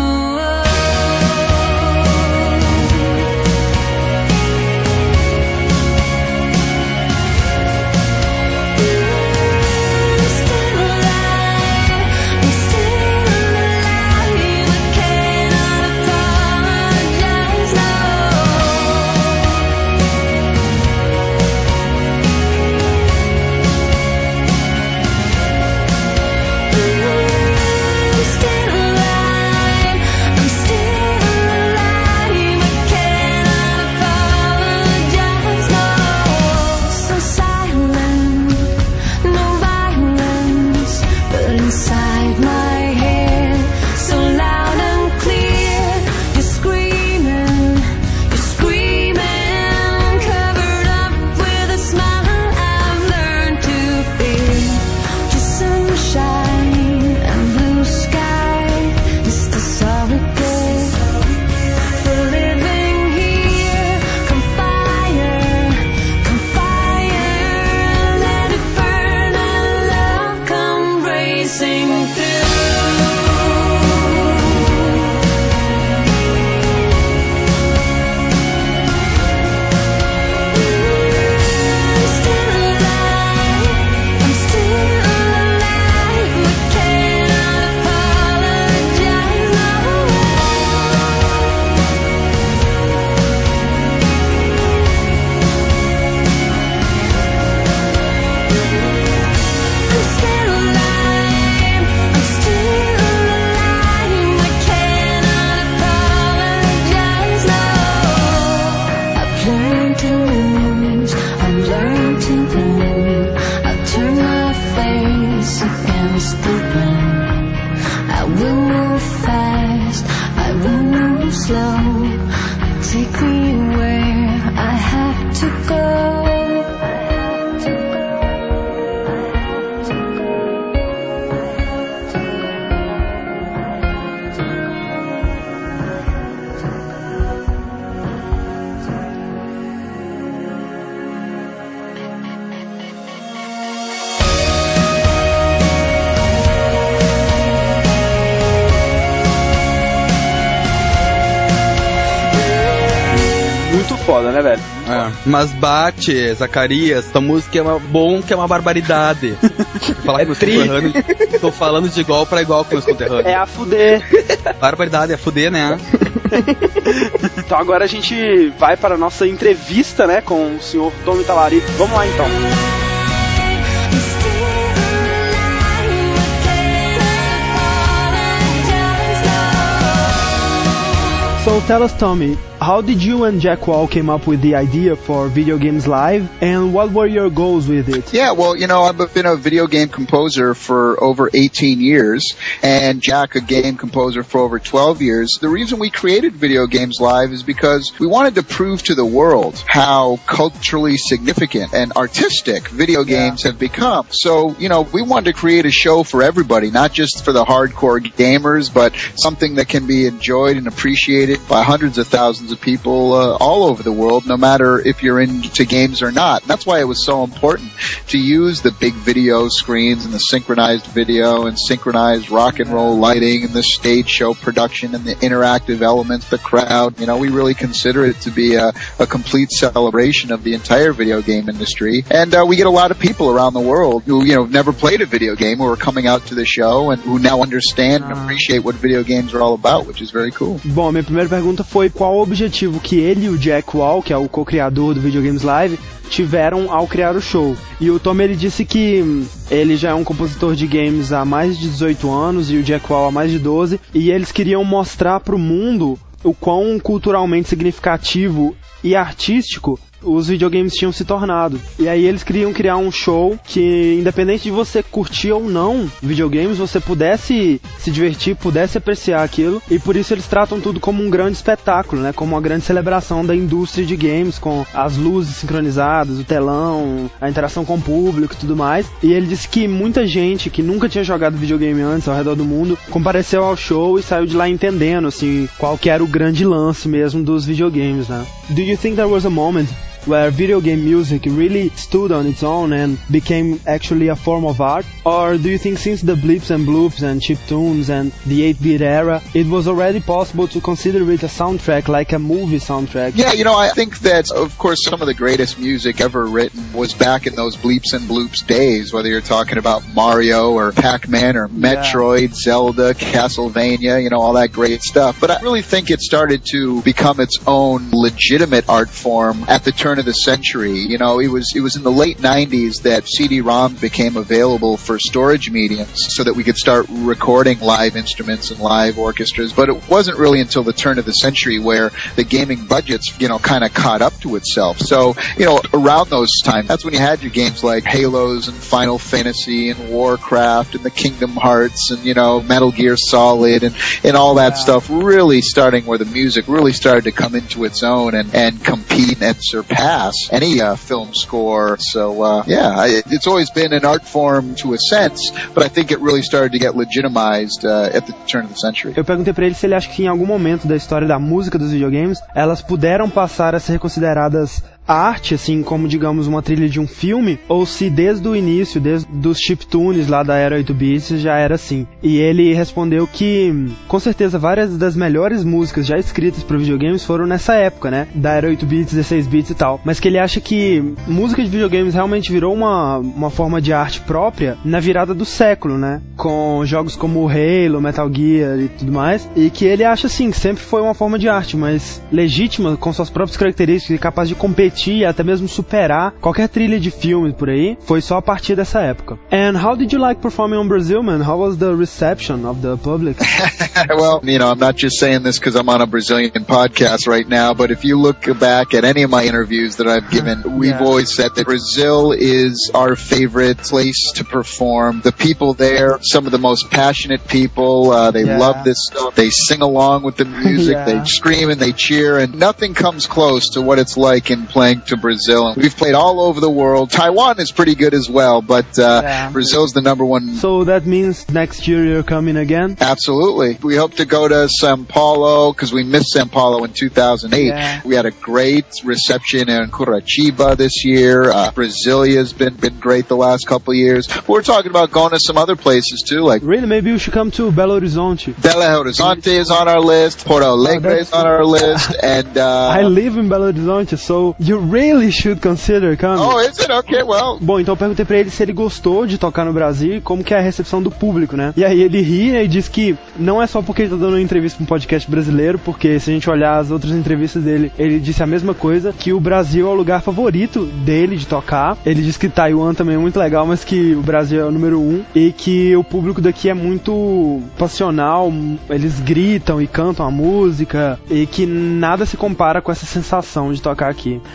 S2: Foda, né, velho?
S3: Mas bate, Zacarias, essa música é bom que é uma barbaridade. Falar com tô falando de igual pra igual com meus conterrâneos.
S2: É a fuder.
S3: Barbaridade, é a fuder, né?
S2: Então agora a gente vai para a nossa entrevista, né, com o senhor Tommy Talarico. Vamos lá, então. So tell us, Tommy, how did you and Jack Wall came up with the idea for Video Games Live, and what were your goals with it?
S5: Yeah, well, you know, I've been a video game composer for over 18 years, and Jack a game composer for over 12 years. The reason we created Video Games Live is because we wanted to prove to the world how culturally significant and artistic video games have become. So, you know, we wanted to create a show for everybody, not just for the hardcore gamers, but something that can be enjoyed and appreciated by hundreds of thousands of people all over the world, no matter if you're into games or not. And that's why it was so important to use the big video screens and the synchronized video and synchronized rock and roll lighting and the stage show production and the interactive elements, the crowd. You know, we really consider it to be a complete celebration of the entire video game industry. And we get a lot of people around the world who, you know, never played a video game who are coming out to the show and who now understand and appreciate what video games are all about, which is very cool.
S2: Bom, minha primeira pergunta foi qual o objetivo que ele e o Jack Wall, que é o co-criador do Video Games Live, tiveram ao criar o show. E o Tom, ele disse que ele já é um compositor de games há mais de 18 anos e o Jack Wall há mais de 12, e eles queriam mostrar pro mundo o quão culturalmente significativo e artístico os videogames tinham se tornado. E aí eles queriam criar um show que, independente de você curtir ou não videogames, você pudesse se divertir, pudesse apreciar aquilo, e por isso eles tratam tudo como um grande espetáculo, né? Como uma grande celebração da indústria de games, com as luzes sincronizadas, o telão, a interação com o público e tudo mais. E ele disse que muita gente que nunca tinha jogado videogame antes ao redor do mundo compareceu ao show e saiu de lá entendendo, assim, qual que era o grande lance mesmo dos videogames, né? Do you think there was a moment where video game music really stood on its own and became actually a form of art? Or do you think since the blips and bloops and chiptunes and the 8-bit era, it was already possible to consider it a soundtrack, like a movie soundtrack?
S5: Yeah, you know, I think that, of course, some of the greatest music ever written was back in those bleeps and bloops days, whether you're talking about Mario or Pac-Man or Metroid, Zelda, Castlevania, you know, all that great stuff. But I really think it started to become its own legitimate art form at the turn of the century. You know, it was in the late 90s that CD-ROMs became available for storage mediums so that we could start recording live instruments and live orchestras. But it wasn't really until the turn of the century where the gaming budgets, you know, kind of caught up to itself. So, you know, around those times, that's when you had your games like Halos and Final Fantasy and Warcraft and the Kingdom Hearts and, you know, Metal Gear Solid and all that stuff really starting where the music really started to come into its own and compete and surpass any film score. So, it's always been an art form to a sense, but I think it really started to get legitimized at the turn of the century.
S2: Eu perguntei pra ele se ele acha que em algum momento da história da música dos videogames, elas puderam passar a ser consideradas arte, assim, como, digamos, uma trilha de um filme, ou se desde o início, desde os chiptunes lá da era 8-bits, já era assim. E ele respondeu que, com certeza, várias das melhores músicas já escritas para videogames foram nessa época, né? Da era 8-bits, 16-bits e tal. Mas que ele acha que música de videogames realmente virou uma forma de arte própria na virada do século, né? Com jogos como Halo, Metal Gear e tudo mais. E que ele acha, assim, que sempre foi uma forma de arte, mas legítima, com suas próprias características e capaz de competir e até mesmo superar qualquer trilha de filme por aí, foi só a partir dessa época. And how did you like performing on Brazil, man? How was the reception of the public?
S5: Well, you know, I'm not just saying this because I'm on a Brazilian podcast right now, but if you look back at any of my interviews that I've given, we've always said that Brazil is our favorite place to perform. The people there, some of the most passionate people, they love this stuff. They sing along with the music, they scream and they cheer, and nothing comes close to what it's like in playing to Brazil. And we've played all over the world. Taiwan is pretty good as well, but Brazil's the number one.
S2: So that means next year you're coming again?
S5: Absolutely. We hope to go to São Paulo because we missed São Paulo in 2008. Yeah. We had a great reception in Curitiba this year. Brasilia's been great the last couple of years. But we're talking about going to some other places too. Like
S2: really, maybe you should come to Belo Horizonte.
S5: Belo Horizonte is on our list. Porto Alegre is on our list. And
S2: I live in Belo Horizonte, so you really should consider coming.
S5: Oh, is it? Okay, well.
S2: Bom, então eu perguntei pra ele se ele gostou de tocar no Brasil e como que é a recepção do público, né? E aí ele ri, né, e disse que não é só porque ele tá dando uma entrevista pra um podcast brasileiro, porque se a gente olhar as outras entrevistas dele, ele disse a mesma coisa, que o Brasil é o lugar favorito dele de tocar. Ele disse que Taiwan também é muito legal, mas que o Brasil é o número 1 e que o público daqui é muito passional, eles gritam e cantam a música e que nada se compara com essa sensação de tocar aqui.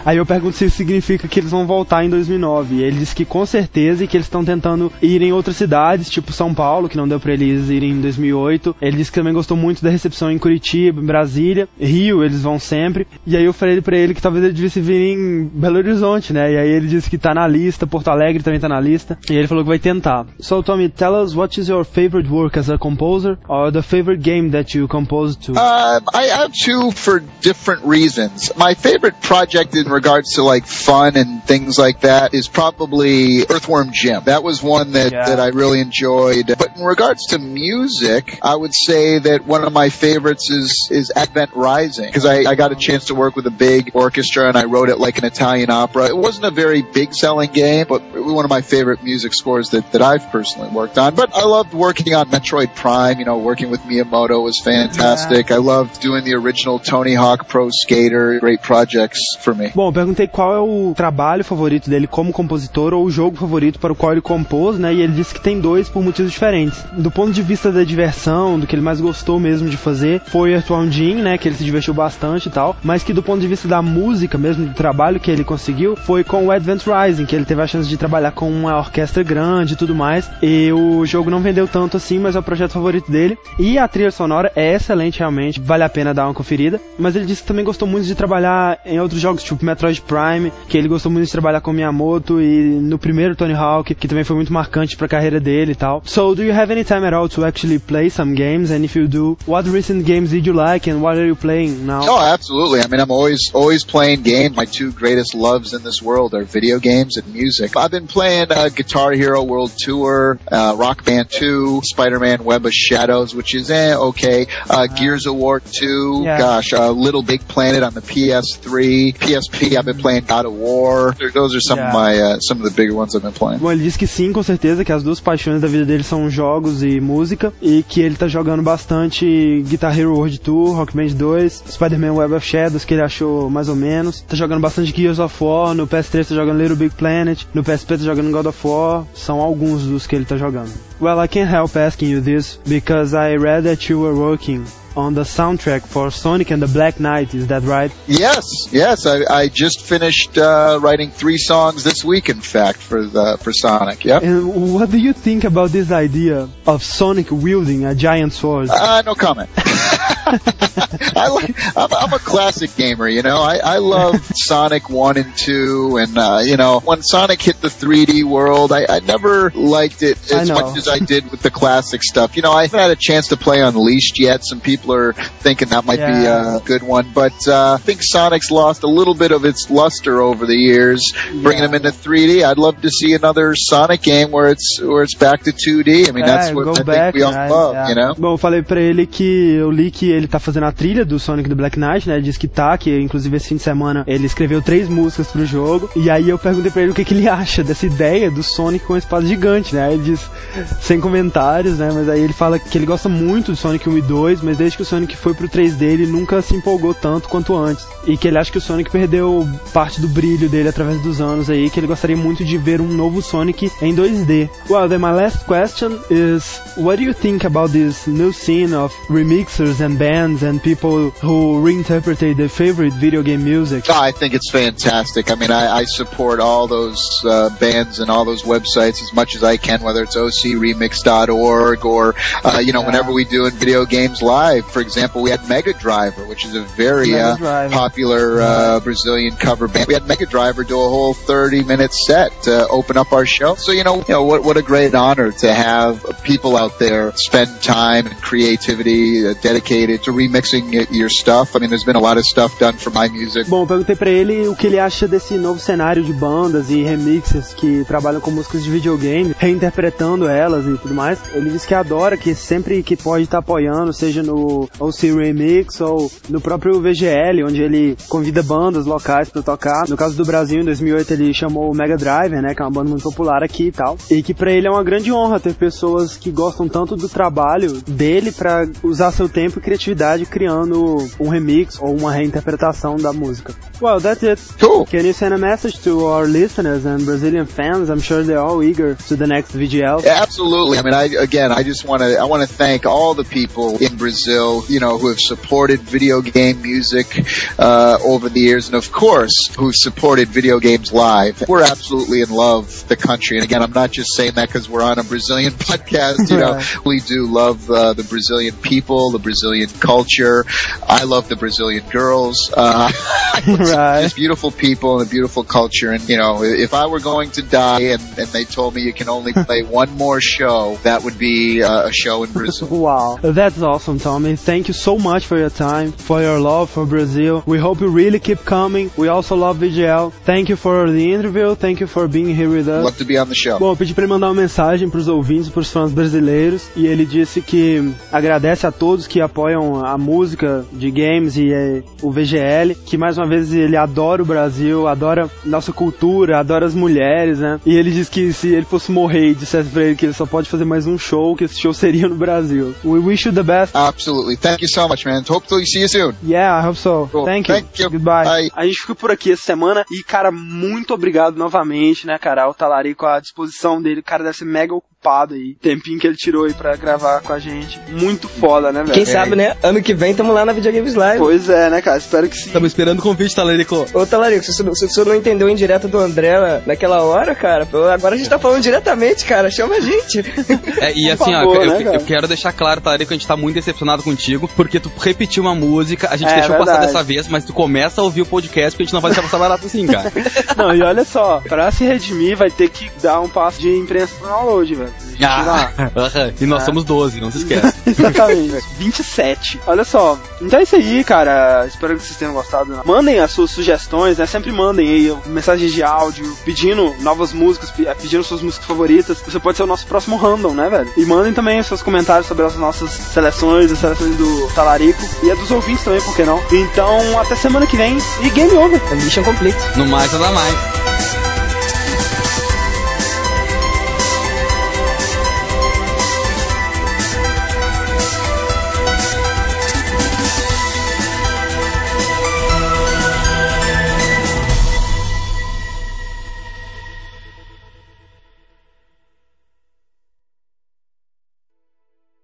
S2: Aí eu pergunto se isso significa que eles vão voltar em 2009. E ele disse que com certeza e que eles estão tentando ir em outras cidades, tipo São Paulo, que não deu pra eles irem em 2008. Ele disse que também gostou muito da recepção em Curitiba, em Brasília. Rio, eles vão sempre. E aí eu falei pra ele que talvez ele devesse vir em Belo Horizonte, né? E aí ele disse que tá na lista, Porto Alegre também tá na lista. E ele falou que vai tentar. So Tommy, tell us what is your favorite work as a composer, or the favorite game that you composed to?
S5: I have two for different reasons. My favorite project in regards to like fun and things like that is probably Earthworm Jim. That was one that I really enjoyed. But in regards to music, I would say that one of my favorites is Advent Rising, because I got a chance to work with a big orchestra and I wrote it like an Italian opera. It wasn't a very big selling game, but it was one of my favorite music scores that I've personally worked on. But I loved working on Metroid Prime, working with Miyamoto was fantastic. I loved doing the original Tony Hawk Pro Skater, great projects for me.
S2: Bom, eu perguntei qual é o trabalho favorito dele como compositor ou o jogo favorito para o qual ele compôs, né? E ele disse que tem dois por motivos diferentes. Do ponto de vista da diversão, do que ele mais gostou mesmo de fazer, foi Earthworm Jim, né? Que ele se divertiu bastante e tal, mas que do ponto de vista da música mesmo, do trabalho que ele conseguiu, foi com o Advent Rising, que ele teve a chance de trabalhar com uma orquestra grande e tudo mais, e o jogo não vendeu tanto assim, mas é o projeto favorito dele, e a trilha sonora é excelente realmente, vale a pena dar uma conferida, mas ele disse que também gostou muito de trabalhar em outros jogos, tipo Metroid Prime, que ele gostou muito de trabalhar com Miyamoto, e no primeiro Tony Hawk, que também foi muito marcante pra carreira dele e tal. So, do you have any time at all to actually play some games, and if you do, what recent games did you like, and what are you playing now?
S5: Oh, absolutely. I mean, I'm always playing games. My two greatest loves in this world are video games and music. I've been playing Guitar Hero World Tour, Rock Band 2, Spider-Man Web of Shadows, which is okay. Gears of War 2, Little Big Planet on the PS3, PSP. I've been playing God of War. Those are some of my some of the bigger ones I've been playing.
S2: Bom, ele disse que sim, com certeza, que as duas paixões da vida dele são jogos e música, e que ele tá jogando bastante Guitar Hero World Tour, Rock Band 2, Spider-Man Web of Shadows, que ele achou mais ou menos. Tá jogando bastante Gears of War, no PS3 tá jogando Little Big Planet, no PSP tá jogando God of War, são alguns dos que ele tá jogando. Well, I can't help asking you this, because I read that you were working on the soundtrack for Sonic and the Black Knight, is that right?
S5: Yes. I just finished writing 3 songs this week, in fact, for Sonic. Yep.
S2: And what do you think about this idea of Sonic wielding a giant sword?
S5: No comment. I'm a classic gamer, I love Sonic 1 and 2, and when Sonic hit the 3D world, I never liked it as much as I did with the classic stuff. I haven't had a chance to play Unleashed yet. Some people are thinking that might be a good one, but I think Sonic's lost a little bit of its luster over the years, bringing them into 3D. I'd love to see another Sonic game where it's back to 2D. I mean, that's what I think we all love,
S2: Bom, eu falei pra ele que eu li que ele tá fazendo a trilha do Sonic the Black Knight, né? Ele disse que que inclusive esse fim de semana ele escreveu 3 músicas pro jogo, e aí eu perguntei pra ele o que ele acha dessa ideia do Sonic com uma espada gigante, né? Ele diz, sem comentários, né? Mas aí ele fala que ele gosta muito do Sonic 1 e 2, mas desde que o Sonic foi pro 3D ele nunca se empolgou tanto quanto antes, e que ele acha que o Sonic perdeu parte do brilho dele através dos anos aí, que ele gostaria muito de ver um novo Sonic em 2D. Well, then my last question is, what do you think about this new scene of remixers and bands and people who reinterpretate their favorite video game music?
S5: I think it's fantastic. I mean, I support all those bands and all those websites as much as I can, whether it's ocremix.org or, whenever we do in video games live. For example, we had Mega Driver, which is a very popular Brazilian cover band. We had Mega Driver do a whole 30-minute set to open up our show. So, what a great honor to have people out there spend time and creativity dedicated to remixing your stuff. I mean, there's been a lot of stuff done for my music.
S2: Bom, eu perguntei pra ele o que ele acha desse novo cenário de bandas e remixers que trabalham com músicas de videogame, reinterpretando elas e tudo mais. Ele disse que adora, que sempre que pode estar apoiando, seja no OC Remix ou no próprio VGL, onde ele convida bandas locais pra tocar. No caso do Brasil, em 2008, ele chamou o Mega Driver, né, que é uma banda muito popular aqui e tal. E que pra ele é uma grande honra ter pessoas que gostam tanto do trabalho dele pra usar seu tempo e criatividade criando um remix ou uma reinterpretação da música. Well, that's it.
S5: Cool.
S2: Can you send a message to our listeners and Brazilian fans? I'm sure they're all eager to the next VGL.
S5: Absolutely. I mean, I just want to thank all the people in Brazil, who have supported video game music over the years, and of course, who supported video games live. We're absolutely in love with the country, and again, I'm not just saying that because we're on a Brazilian podcast. We do love the Brazilian people, the Brazilian culture. I love the Brazilian girls. Just beautiful people and a beautiful culture. And if I were going to die and they told me you can only play one more show, that would be a show in Brazil.
S2: Wow, that's awesome, Tommy. Thank you so much for your time, for your love for Brazil. We hope you really keep coming. We also love VGL. Thank you for the interview. Thank you for being here with us.
S5: Love to be on the show.
S2: Bom, eu pedi pra ele mandar uma mensagem pros ouvintes, pros fãs brasileiros, e ele disse que agradece a todos que apoiam a música de games e o VGL, que mais uma vez ele adora o Brasil, adora nossa cultura, adora as mulheres, né? E ele disse que se ele fosse morrer e dissesse pra ele que ele só pode fazer mais um show, que esse show seria no Brasil. We wish you the best.
S5: Absolutely. Thank you so much, man. Hopefully see you soon.
S2: Yeah, I hope so.
S5: Cool.
S2: Thank you. Goodbye.
S5: Bye.
S2: A gente fica por aqui essa semana e, cara, muito obrigado novamente, né, cara? O Talarico, a disposição dele, o cara deve ser mega ocupado aí. Tempinho que ele tirou aí pra gravar com a gente. Muito foda, né, velho?
S4: Quem sabe, né? Ano que vem tamo lá na Videogames Live.
S2: Pois é, né, cara? Espero que sim.
S3: Estamos esperando o convite, Talarico.
S4: Ô, Talarico, se você não entendeu a indireta do André naquela hora, cara, agora a gente tá falando diretamente, cara. Chama a gente.
S3: E assim,
S2: favor,
S3: eu quero deixar claro, Talarico, que a gente tá muito decepcionado contigo, porque tu repetiu uma música, a gente deixou passar dessa vez, mas tu começa a ouvir o podcast, porque a gente não vai deixar passar barato assim, cara.
S2: Não, e olha só, pra se redimir vai ter que dar um passo de imprensa pro download, velho.
S3: E nós somos 12, não se esquece.
S2: Exatamente, velho. 27. Olha só, então é isso aí, cara. Espero que vocês tenham gostado. Né? Mandem as suas sugestões, né? Sempre mandem aí mensagens de áudio, pedindo novas músicas, pedindo suas músicas favoritas. Você pode ser o nosso próximo random, né, velho? E mandem também os seus comentários sobre as nossas seleções, as seleções do Talarico e a dos ouvintes também, por que não? Então, até semana que vem e game over.
S4: Mission complete.
S3: No mais, nada mais.